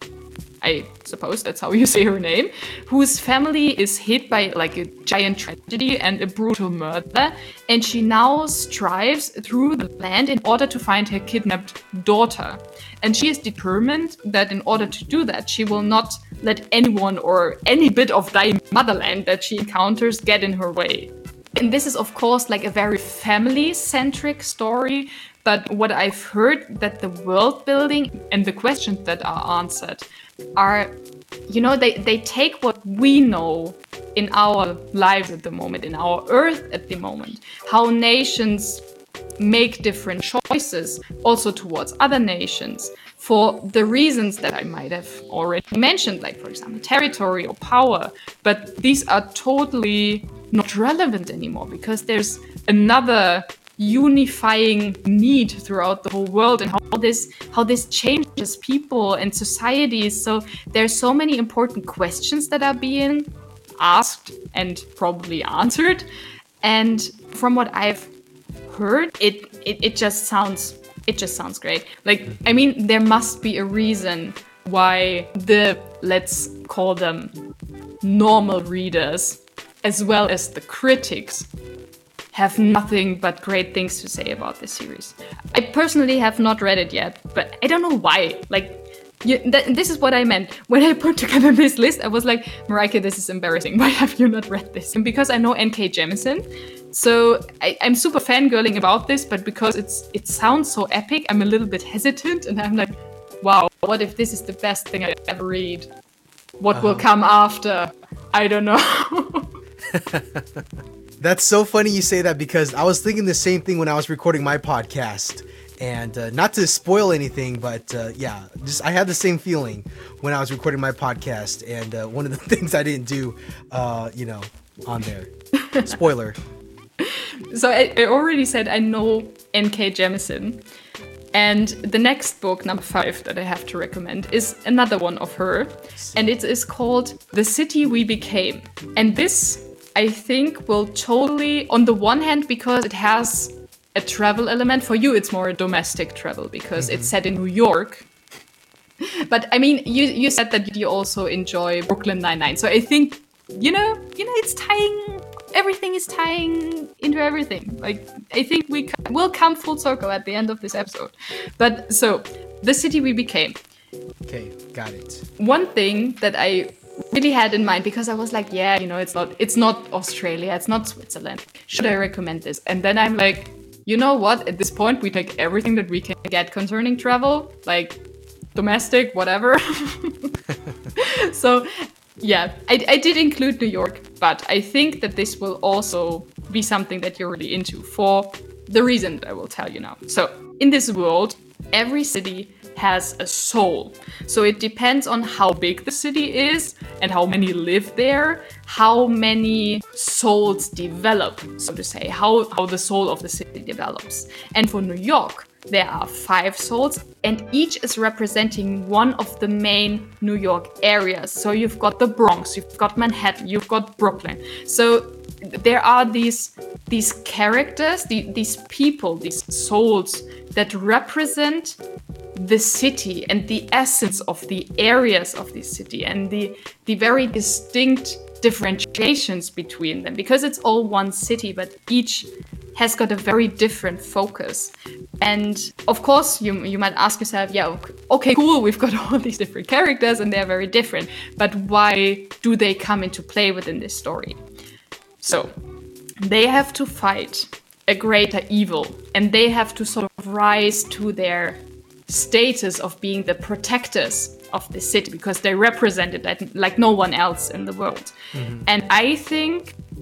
I suppose that's how you say her name, whose family is hit by like a giant tragedy and a brutal murder, and she now strives through the land in order to find her kidnapped daughter. And she is determined that in order to do that, she will not let anyone or any bit of dying motherland that she encounters get in her way. And this is, of course, like a very family-centric story, but what I've heard that the world building and the questions that are answered are, you know, they, they take what we know in our lives at the moment, in our Earth at the moment, how nations make different choices also towards other nations for the reasons that I might have already mentioned, like, for example, territory or power. But these are totally not relevant anymore because there's another unifying need throughout the whole world, and how this how this changes people and societies. So there's so many important questions that are being asked and probably answered. And from what I've heard, it it, it just sounds it just sounds great. Like, I mean, there must be a reason why the, let's call them normal readers, as well as the critics, have nothing but great things to say about this series. I personally have not read it yet, but I don't know why. Like, you, th- this is what I meant. When I put together this list, I was like, Mareike, this is embarrassing. Why have you not read this? And because I know N K Jemisin, so I, I'm super fangirling about this, but because it's it sounds so epic, I'm a little bit hesitant, and I'm like, wow, what if this is the best thing I ever read? What uh-huh. will come after? I don't know. That's so funny you say that, because I was thinking the same thing when I was recording my podcast. And uh, not to spoil anything, but uh, yeah, just I had the same feeling when I was recording my podcast. And uh, one of the things I didn't do, uh, you know, on there. Spoiler. So I, I already said I know N K Jemisin. And the next book, number five, that I have to recommend is another one of her. And it is called The City We Became. And this, I think, will totally, on the one hand, because it has a travel element. For you, it's more a domestic travel because mm-hmm. it's set in New York. But I mean, you you said that you also enjoy Brooklyn Nine-Nine. So I think, you know, you know, it's tying, everything is tying into everything. Like, I think we will come full circle at the end of this episode. But so, The City We Became. Okay, got it. One thing that I really had in mind, because I was like, yeah, you know, it's not it's not Australia, it's not Switzerland. Should I recommend this? And then I'm like, you know what? At this point, we take everything that we can get concerning travel, like domestic, whatever. So, yeah, I, I did include New York, but I think that this will also be something that you're really into for the reason that I will tell you now. So, in this world, every city has a soul. So it depends on how big the city is and how many live there, how many souls develop, so to say, how, how the soul of the city develops. And for New York, there are five souls, and each is representing one of the main New York areas. So you've got the Bronx, you've got Manhattan, you've got Brooklyn. So there are these these characters, the, these people, these souls that represent the city and the essence of the areas of the city and the the very distinct differentiations between them, because it's all one city, but each has got a very different focus. And of course, you you might ask yourself, yeah, okay, cool, we've got all these different characters and they're very different, but why do they come into play within this story? So, they have to fight a greater evil, and they have to sort of rise to their status of being the protectors of the city, because they represent it like, like no one else in the world. Mm-hmm. And I think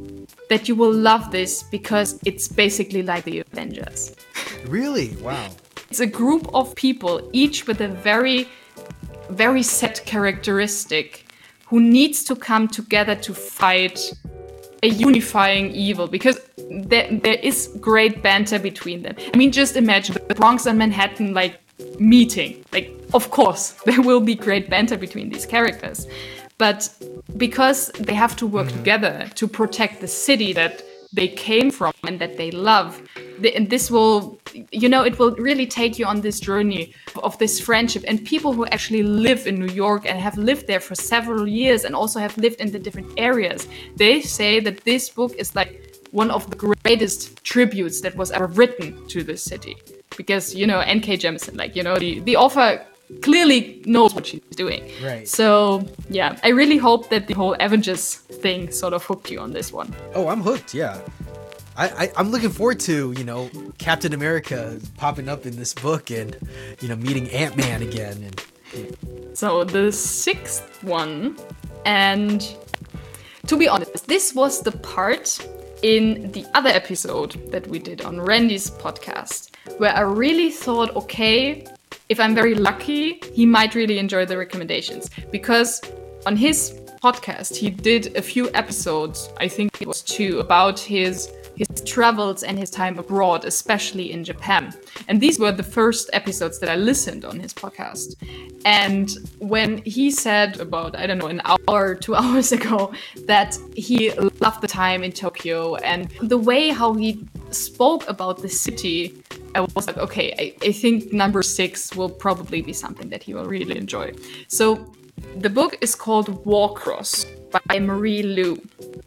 that you will love this because it's basically like the Avengers. Really? Wow. It's a group of people, each with a very, very set characteristic, who needs to come together to fight a unifying evil, because there, there is great banter between them. I mean, just imagine the Bronx and Manhattan, like, meeting. Like, of course, there will be great banter between these characters. But because they have to work mm-hmm. together to protect the city that they came from and that they love, they, and this will, you know, it will really take you on this journey of this friendship. And people who actually live in New York and have lived there for several years and also have lived in the different areas, they say that this book is like one of the greatest tributes that was ever written to this city. Because, you know, N K Jemisin, like, you know, the, the author clearly knows what she's doing. Right. So, yeah, I really hope that the whole Avengers thing sort of hooked you on this one. Oh, I'm hooked, yeah. I, I, I'm looking forward to, you know, Captain America popping up in this book and, you know, meeting Ant-Man again. And you know. So, the sixth one, and to be honest, this was the part in the other episode that we did on Randy's podcast, where I really thought, okay, if I'm very lucky, he might really enjoy the recommendations. Because on his podcast, he did a few episodes, I think it was two, about his his travels and his time abroad, especially in Japan. And these were the first episodes that I listened on his podcast. And when he said about, I don't know, an hour, two hours ago, that he loved the time in Tokyo and the way how he spoke about the city, I was like, okay, I, I think number six will probably be something that he will really enjoy. So the book is called Warcross by Marie Lu.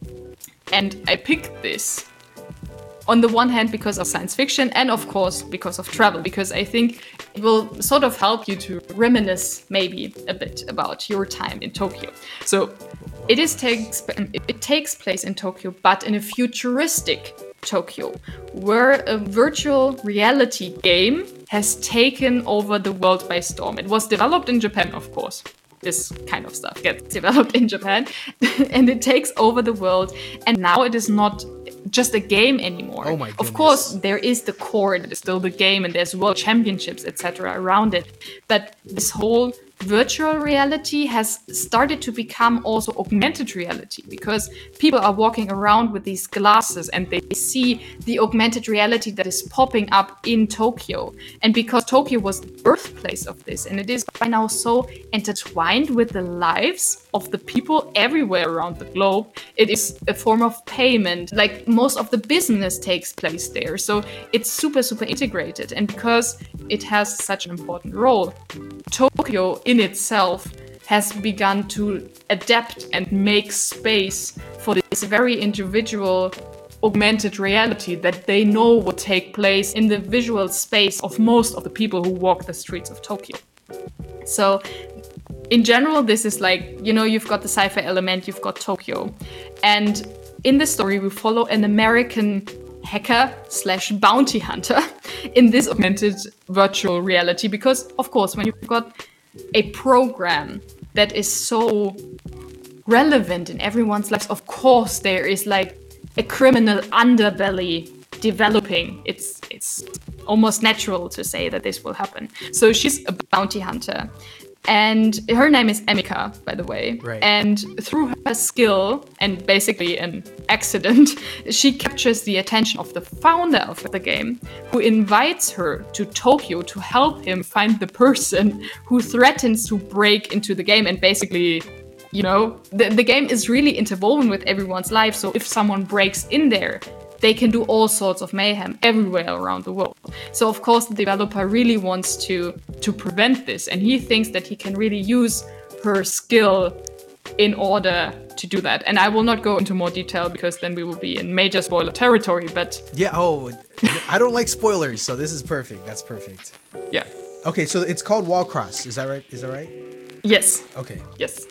And I picked this on the one hand because of science fiction and of course because of travel, because I think it will sort of help you to reminisce maybe a bit about your time in Tokyo. So it is takes it takes place in Tokyo, but in a futuristic Tokyo, where a virtual reality game has taken over the world by storm. It was developed in Japan, of course. This kind of stuff gets developed in Japan and it takes over the world. And now it is not just a game anymore. Oh my goodness. Of course, there is the core that is still the game and there's world championships, et cetera around it. But this whole virtual reality has started to become also augmented reality, because people are walking around with these glasses and they see the augmented reality that is popping up in Tokyo. And because Tokyo was the birthplace of this, and it is by now so intertwined with the lives of the people everywhere around the globe, it is a form of payment. Like, most of the business takes place there. So it's super, super integrated. And because it has such an important role, Tokyo in itself has begun to adapt and make space for this very individual augmented reality that they know will take place in the visual space of most of the people who walk the streets of Tokyo. So in general, this is like, you know, you've got the sci-fi element, you've got Tokyo. And in this story, we follow an American hacker slash bounty hunter in this augmented virtual reality, because of course when you've got a program that is so relevant in everyone's lives, of course there is like a criminal underbelly developing. It's it's almost natural to say that this will happen. So she's a bounty hunter. And her name is Emika, by the way. Right. And through her skill and basically an accident, she captures the attention of the founder of the game, who invites her to Tokyo to help him find the person who threatens to break into the game. And basically, you know, the, the game is really interwoven with everyone's life. So if someone breaks in there, they can do all sorts of mayhem everywhere around the world. So of course the developer really wants to to prevent this, and he thinks that he can really use her skill in order to do that. And I will not go into more detail because then we will be in major spoiler territory, but yeah, oh, I don't like spoilers, so this is perfect. That's perfect. Yeah. Okay, so it's called Warcross. Is that right? Is that right? Yes. Okay. Yes.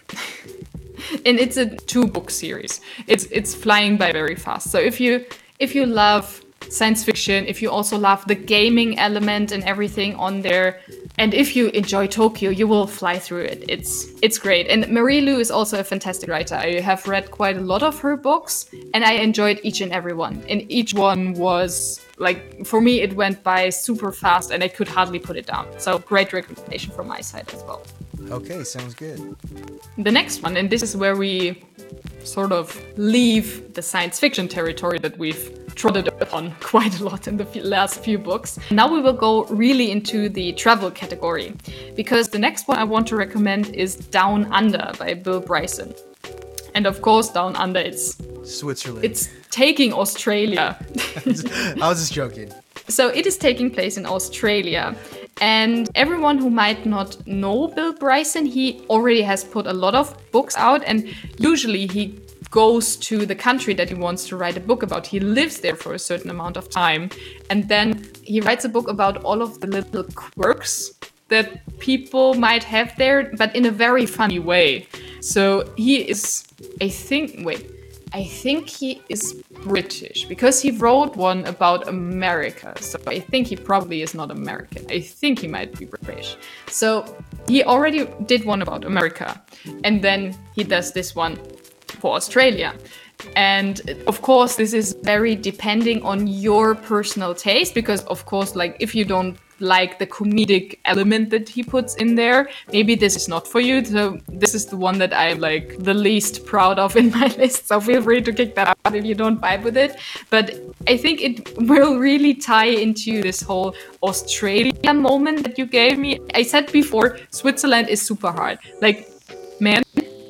And it's a two book series. It's it's flying by very fast. So if you If you love science fiction, if you also love the gaming element and everything on there, And if you enjoy Tokyo, you will fly through it. It's it's great. And Marie Lu is also a fantastic writer. I have read quite a lot of her books, and I enjoyed each and every one. And each one was, like, for me, it went by super fast, and I could hardly put it down. So great recommendation from my side as well. Okay, sounds good. The next one, and this is where we sort of leave the science fiction territory that we've trotted upon quite a lot in the f- last few books. Now we will go really into the travel category, because the next one I want to recommend is Down Under by Bill Bryson. And of course, Down Under, it's Switzerland. It's taking Australia. I was just joking. So it is taking place in Australia. And everyone who might not know Bill Bryson, he already has put a lot of books out, and usually he goes to the country that he wants to write a book about. He lives there for a certain amount of time, and then he writes a book about all of the little quirks that people might have there, but in a very funny way. So he is, I think, wait, I think he is British, because he wrote one about America. So I think he probably is not American. I think he might be British. So he already did one about America, and then he does this one for Australia. And of course, this is very depending on your personal taste, because of course, like, if you don't like the comedic element that he puts in there, maybe this is not for you. So this is the one that I'm like the least proud of in my list. So feel free to kick that out if you don't vibe with it. But I think it will really tie into this whole Australian moment that you gave me. I said before, Switzerland is super hard. Like, man,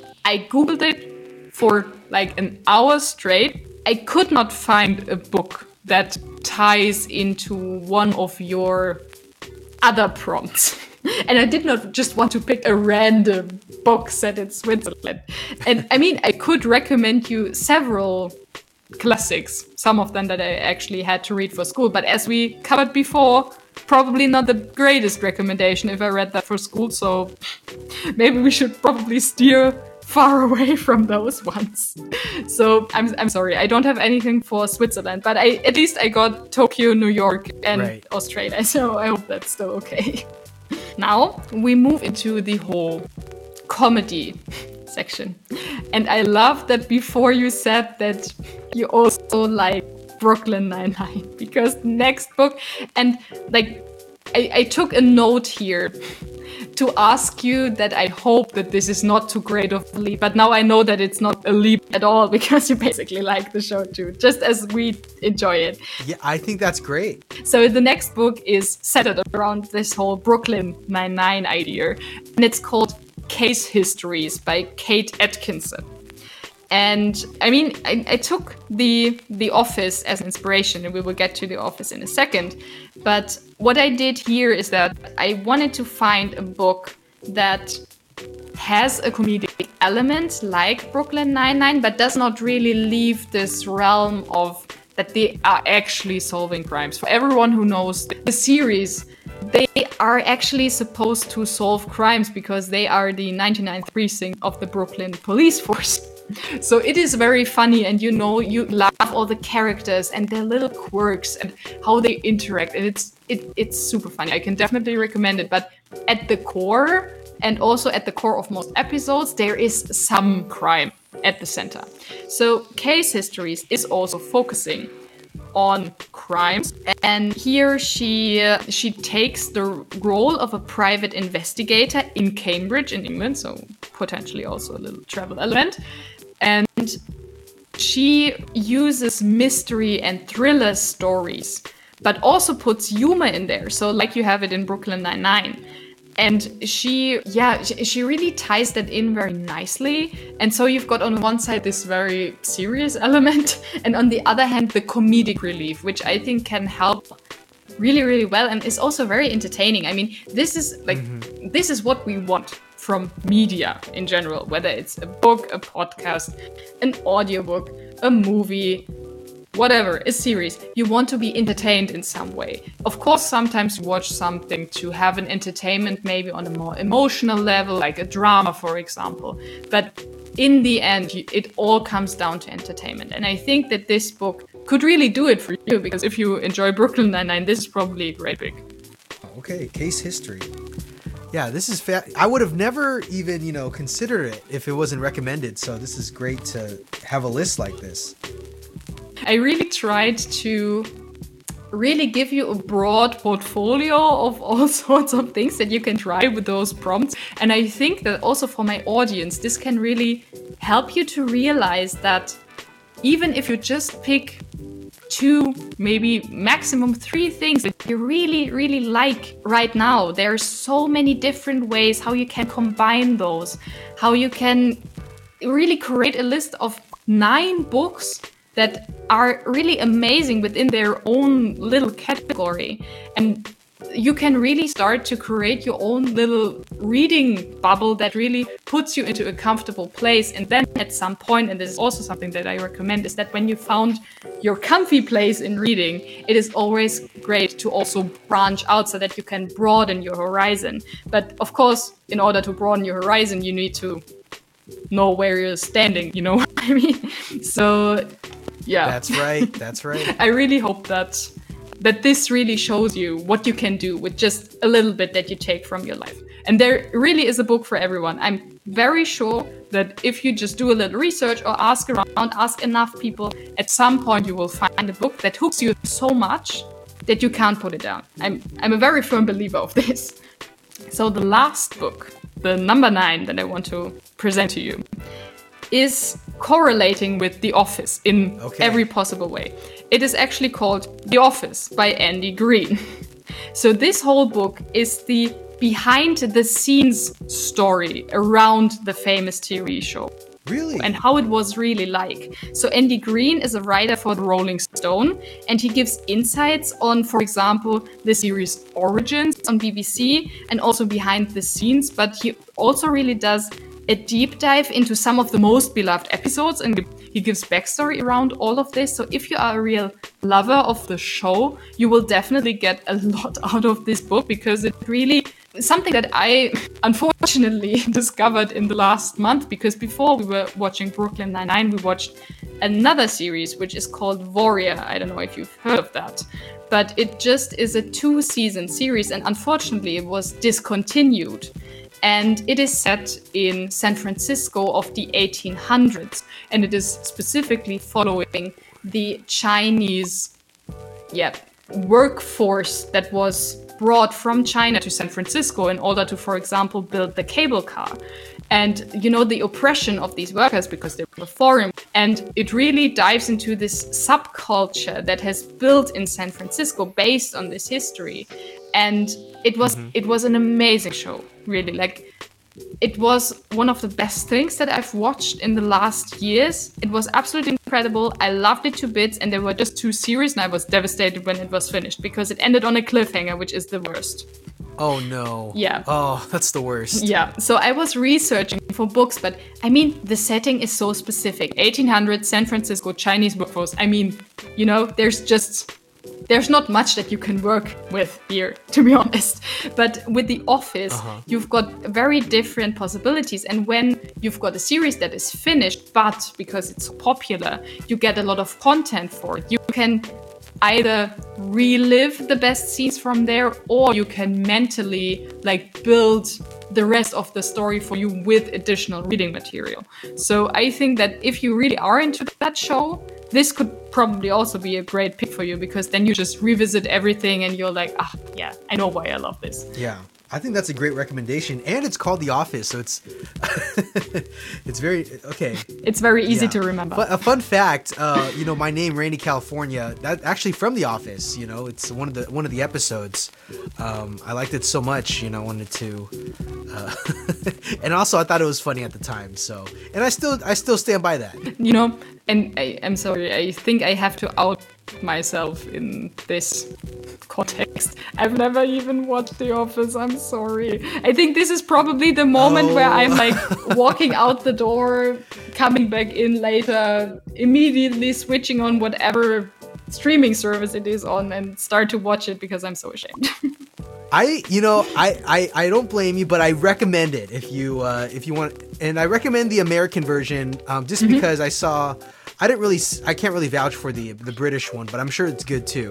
I Googled it for like an hour straight. I could not find a book that ties into one of your other prompts. And I did not just want to pick a random book set in Switzerland. And I mean, I could recommend you several classics, some of them that I actually had to read for school. But as we covered before, probably not the greatest recommendation if I read that for school. So maybe we should probably steer far away from those ones. So I'm I'm sorry, I don't have anything for Switzerland, but I at least I got Tokyo, New York, and right. Australia. So I hope that's still okay. Now we move into the whole comedy section. And I love that before you said that you also like Brooklyn Nine-Nine, because next book, and like I, I took a note here to ask you that I hope that this is not too great of a leap, but now I know that it's not a leap at all, because you basically like the show too, just as we enjoy it. Yeah, I think that's great. So the next book is centered around this whole Brooklyn Nine-Nine idea, and it's called Case Histories by Kate Atkinson. And I mean, I, I took the The Office as inspiration, and we will get to The Office in a second. But what I did here is that I wanted to find a book that has a comedic element like Brooklyn Nine-Nine, but does not really leave this realm of that they are actually solving crimes. For everyone who knows the series, they are actually supposed to solve crimes because they are the ninety-ninth precinct of the Brooklyn police force. So it is very funny, and you know, you love all the characters and their little quirks and how they interact, and it's it, it's super funny. I can definitely recommend it, but at the core, and also at the core of most episodes, there is some crime at the center. So Case Histories is also focusing on crimes, and here she uh, she takes the role of a private investigator in Cambridge in England, so potentially also a little travel element, and she uses mystery and thriller stories, but also puts humor in there, so like you have it in Brooklyn Nine-Nine. And she, yeah, she, she really ties that in very nicely. And so you've got on one side this very serious element, and on the other hand, the comedic relief, which I think can help really, really well, and is also very entertaining. I mean, this is like, mm-hmm. this is what we want from media in general, whether it's a book, a podcast, an audiobook, a movie, whatever, a series. You want to be entertained in some way. Of course, sometimes you watch something to have an entertainment, maybe on a more emotional level, like a drama, for example. But in the end, it all comes down to entertainment. And I think that this book could really do it for you, because if you enjoy Brooklyn Nine-Nine, this is probably a great book. Okay, case history. Yeah, this is fa- I would have never even, you know, considered it if it wasn't recommended. So this is great to have a list like this. I really tried to really give you a broad portfolio of all sorts of things that you can try with those prompts. And I think that also for my audience, this can really help you to realize that even if you just pick two, maybe maximum three things that you really, really like right now, there are so many different ways how you can combine those, how you can really create a list of nine books that are really amazing within their own little category. And you can really start to create your own little reading bubble that really puts you into a comfortable place. And then at some point, and this is also something that I recommend, is that when you found your comfy place in reading, it is always great to also branch out so that you can broaden your horizon. But of course, in order to broaden your horizon, you need to know where you're standing, you know what I mean? So yeah. That's right. That's right. I really hope that that this really shows you what you can do with just a little bit that you take from your life. And there really is a book for everyone. I'm very sure that if you just do a little research or ask around, ask enough people, at some point you will find a book that hooks you so much that you can't put it down. I'm I'm a very firm believer of this. So the last book, the number nine that I want to present to you, is correlating with The Office in okay. every possible way. It is actually called The Office by Andy Green. So this whole book is the behind the scenes story around the famous T V show. Really? And how it was really like. So Andy Green is a writer for the Rolling Stone, and he gives insights on, for example, the series Origins on B B C and also behind the scenes. But he also really does a deep dive into some of the most beloved episodes, and he gives backstory around all of this. So if you are a real lover of the show, you will definitely get a lot out of this book, because it really something that I unfortunately discovered in the last month, because before we were watching Brooklyn Nine-Nine, we watched another series which is called Warrior. I don't know if you've heard of that, but it just is a two-season series, and unfortunately it was discontinued. And it is set in San Francisco of the eighteen hundreds, and it is specifically following the Chinese yeah, workforce that was brought from China to San Francisco in order to, for example, build the cable car. And, you know, the oppression of these workers because they were foreign. And it really dives into this subculture that has built in San Francisco based on this history. And it was mm-hmm. it was an amazing show, really. Like, it was one of the best things that I've watched in the last years. It was absolutely incredible. I loved it to bits, and there were just two series, and I was devastated when it was finished because it ended on a cliffhanger, which is the worst. Oh, no. Yeah. Oh, that's the worst. Yeah. So I was researching for books, but I mean, the setting is so specific. eighteen hundred, San Francisco, Chinese workforce. I mean, you know, there's just... There's not much that you can work with here, to be honest. But with The Office, uh-huh. you've got very different possibilities. And when you've got a series that is finished, but because it's so popular, you get a lot of content for it. You can either relive the best scenes from there, or you can mentally like build the rest of the story for you with additional reading material. So I think that if you really are into that show, this could probably also be a great pick for you, because then you just revisit everything and you're like, ah, yeah, I know why I love this. Yeah, I think that's a great recommendation. And it's called The Office, so it's it's very, okay. It's very easy yeah. to remember. But a fun fact, uh, you know, my name, Randy California, that actually from The Office, you know, it's one of the one of the episodes. Um, I liked it so much, you know, I wanted to, uh, and also I thought it was funny at the time, so, and I still, I still stand by that. You know, and I, I'm sorry, I think I have to out myself in this context. I've never even watched The Office. I'm sorry. I think this is probably the moment oh. where I'm like walking out the door, coming back in later, immediately switching on whatever streaming service it is on and start to watch it because I'm so ashamed. I, you know, I, I, I don't blame you, but I recommend it if you uh, if you want, and I recommend the American version um, just mm-hmm. because I saw, I didn't really, I can't really vouch for the the British one, but I'm sure it's good too.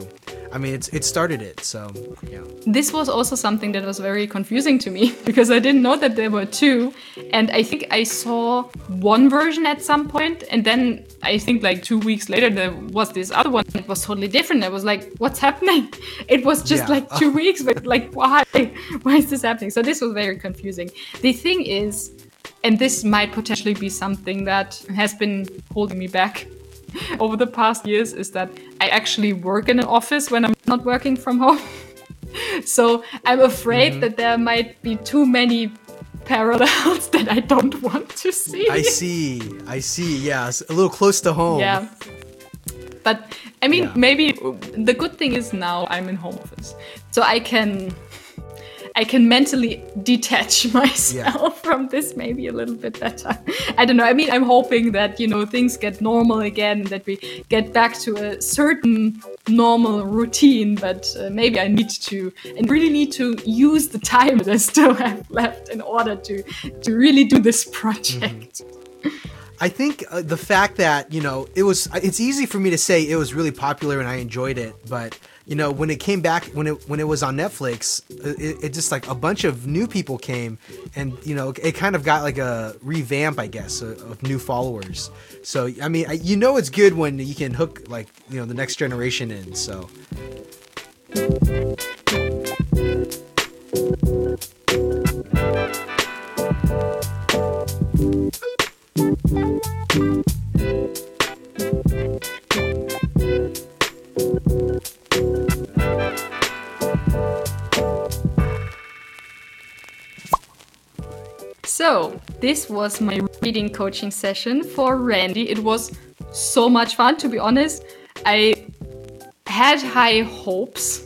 I mean, it's it started it. So yeah. This was also something that was very confusing to me because I didn't know that there were two. And I think I saw one version at some point, and then I think like two weeks later there was this other one. It was totally different. I was like, what's happening? It was just Yeah. like two weeks, but like why? Why is this happening? So this was very confusing. The thing is, and this might potentially be something that has been holding me back over the past years, is that I actually work in an office when I'm not working from home. So I'm afraid Mm-hmm. that there might be too many parallels that I don't want to see. I see. I see. Yeah, it's a little close to home. Yeah. But I mean, Yeah. maybe the good thing is now I'm in home office. So I can I can mentally detach myself from this maybe a little bit better. I don't know. I mean, I'm hoping that, you know, things get normal again, that we get back to a certain normal routine. But uh, maybe I need to, and really need to use the time that I still have left in order to, to really do this project. I think uh, the fact that, you know, it was, it's easy for me to say it was really popular and I enjoyed it, but you know, when it came back, when it when it was on Netflix, it, it just like a bunch of new people came, and you know, it kind of got like a revamp, I guess, of, of new followers. So I mean, I, you know, it's good when you can hook like, you know, the next generation in. So. So, this was my reading coaching session for Randy. It was so much fun, to be honest. I had high hopes,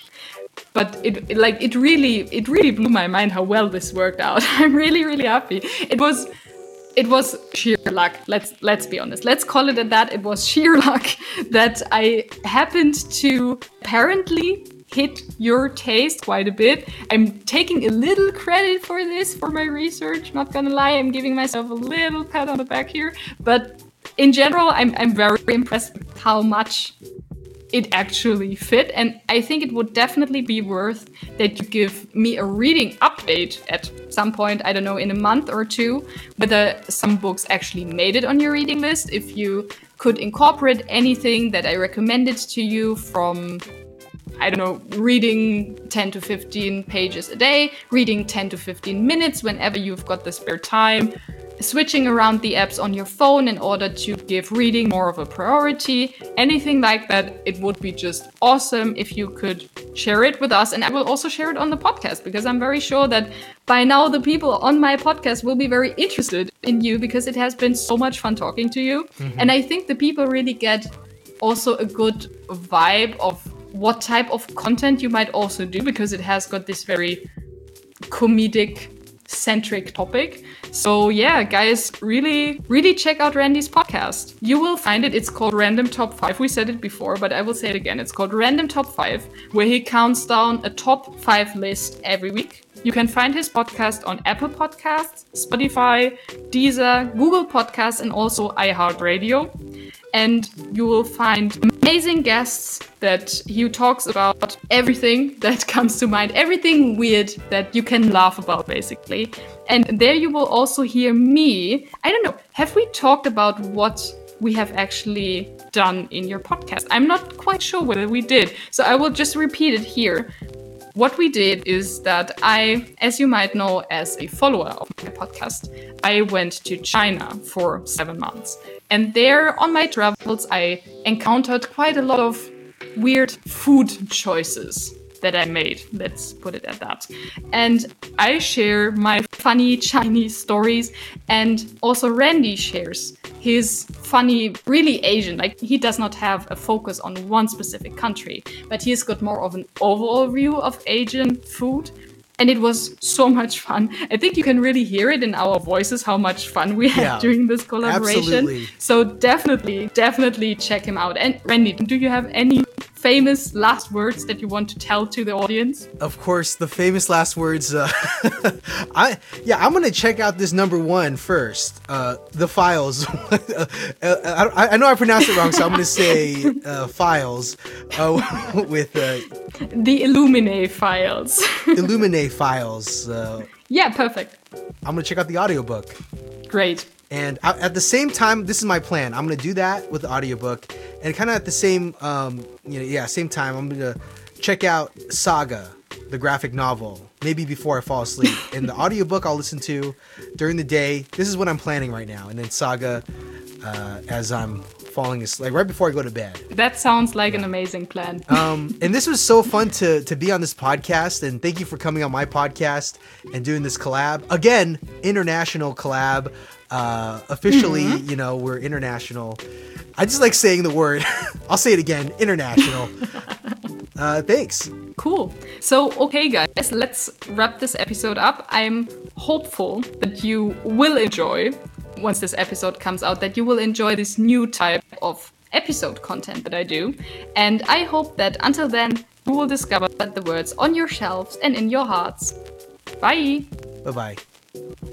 but it like it really it really blew my mind how well this worked out. I'm really really happy. It was it was sheer luck. Let's let's be honest. Let's call it at that. It was sheer luck that I happened to apparently hit your taste quite a bit. I'm taking a little credit for this, for my research, not gonna lie. I'm giving myself a little pat on the back here. But in general, I'm, I'm very impressed with how much it actually fit. And I think it would definitely be worth that you give me a reading update at some point, I don't know, in a month or two, whether some books actually made it on your reading list, if you could incorporate anything that I recommended to you from, I don't know, reading ten to fifteen pages a day, reading ten to fifteen minutes whenever you've got the spare time, switching around the apps on your phone in order to give reading more of a priority, anything like that. It would be just awesome if you could share it with us. And I will also share it on the podcast, because I'm very sure that by now the people on my podcast will be very interested in you, because it has been so much fun talking to you. Mm-hmm. And I think the people really get also a good vibe of what type of content you might also do, because it has got this very comedic centric topic. So yeah, guys, really, really check out Randy's podcast. You will find it. It's called Random Top five. We said it before, but I will say it again. It's called Random Top five, where he counts down a top five list every week. You can find his podcast on Apple Podcasts, Spotify, Deezer, Google Podcasts, and also iHeartRadio. And you will find amazing guests that he talks about everything that comes to mind, everything weird that you can laugh about, basically. And there you will also hear me. I don't know, have we talked about what we have actually done in your podcast? I'm not quite sure whether we did. So I will just repeat it here. What we did is that I, as you might know, as a follower of my podcast, I went to China for seven months. And there, on my travels, I encountered quite a lot of weird food choices that I made. Let's put it at that. And I share my funny Chinese stories, and also Randy shares his funny, really Asian, like he does not have a focus on one specific country, but he's got more of an overall view of Asian food. And it was so much fun. I think you can really hear it in our voices, how much fun we had Yeah, during this collaboration. absolutely. So definitely, definitely check him out. And Randy, do you have any famous last words that you want to tell to the audience? Of course, the famous last words. Uh, I yeah, I'm gonna check out this number one first. Uh, the files. uh, I, I know I pronounced it wrong, so I'm gonna say uh, files uh, with uh, the Illuminae files. Illuminae files. Uh, yeah, perfect. I'm gonna check out the audiobook. Great. And I, at the same time, this is my plan. I'm gonna do that with the audiobook, and kind of at the same, um, you know, yeah, same time, I'm gonna check out Saga, the graphic novel, maybe before I fall asleep. And the audiobook I'll listen to during the day. This is what I'm planning right now, and then Saga uh, as I'm falling asleep, like right before I go to bed. That sounds like yeah. an amazing plan. um, and this was so fun to to be on this podcast, and thank you for coming on my podcast and doing this collab again, international collab. Uh, officially, mm-hmm. you know, we're international. I just like saying the word. I'll say it again, international. uh, thanks. Cool. So, okay, guys, let's wrap this episode up. I'm hopeful that you will enjoy, once this episode comes out, that you will enjoy this new type of episode content that I do. And I hope that until then, you will discover the words on your shelves and in your hearts. Bye. Bye-bye.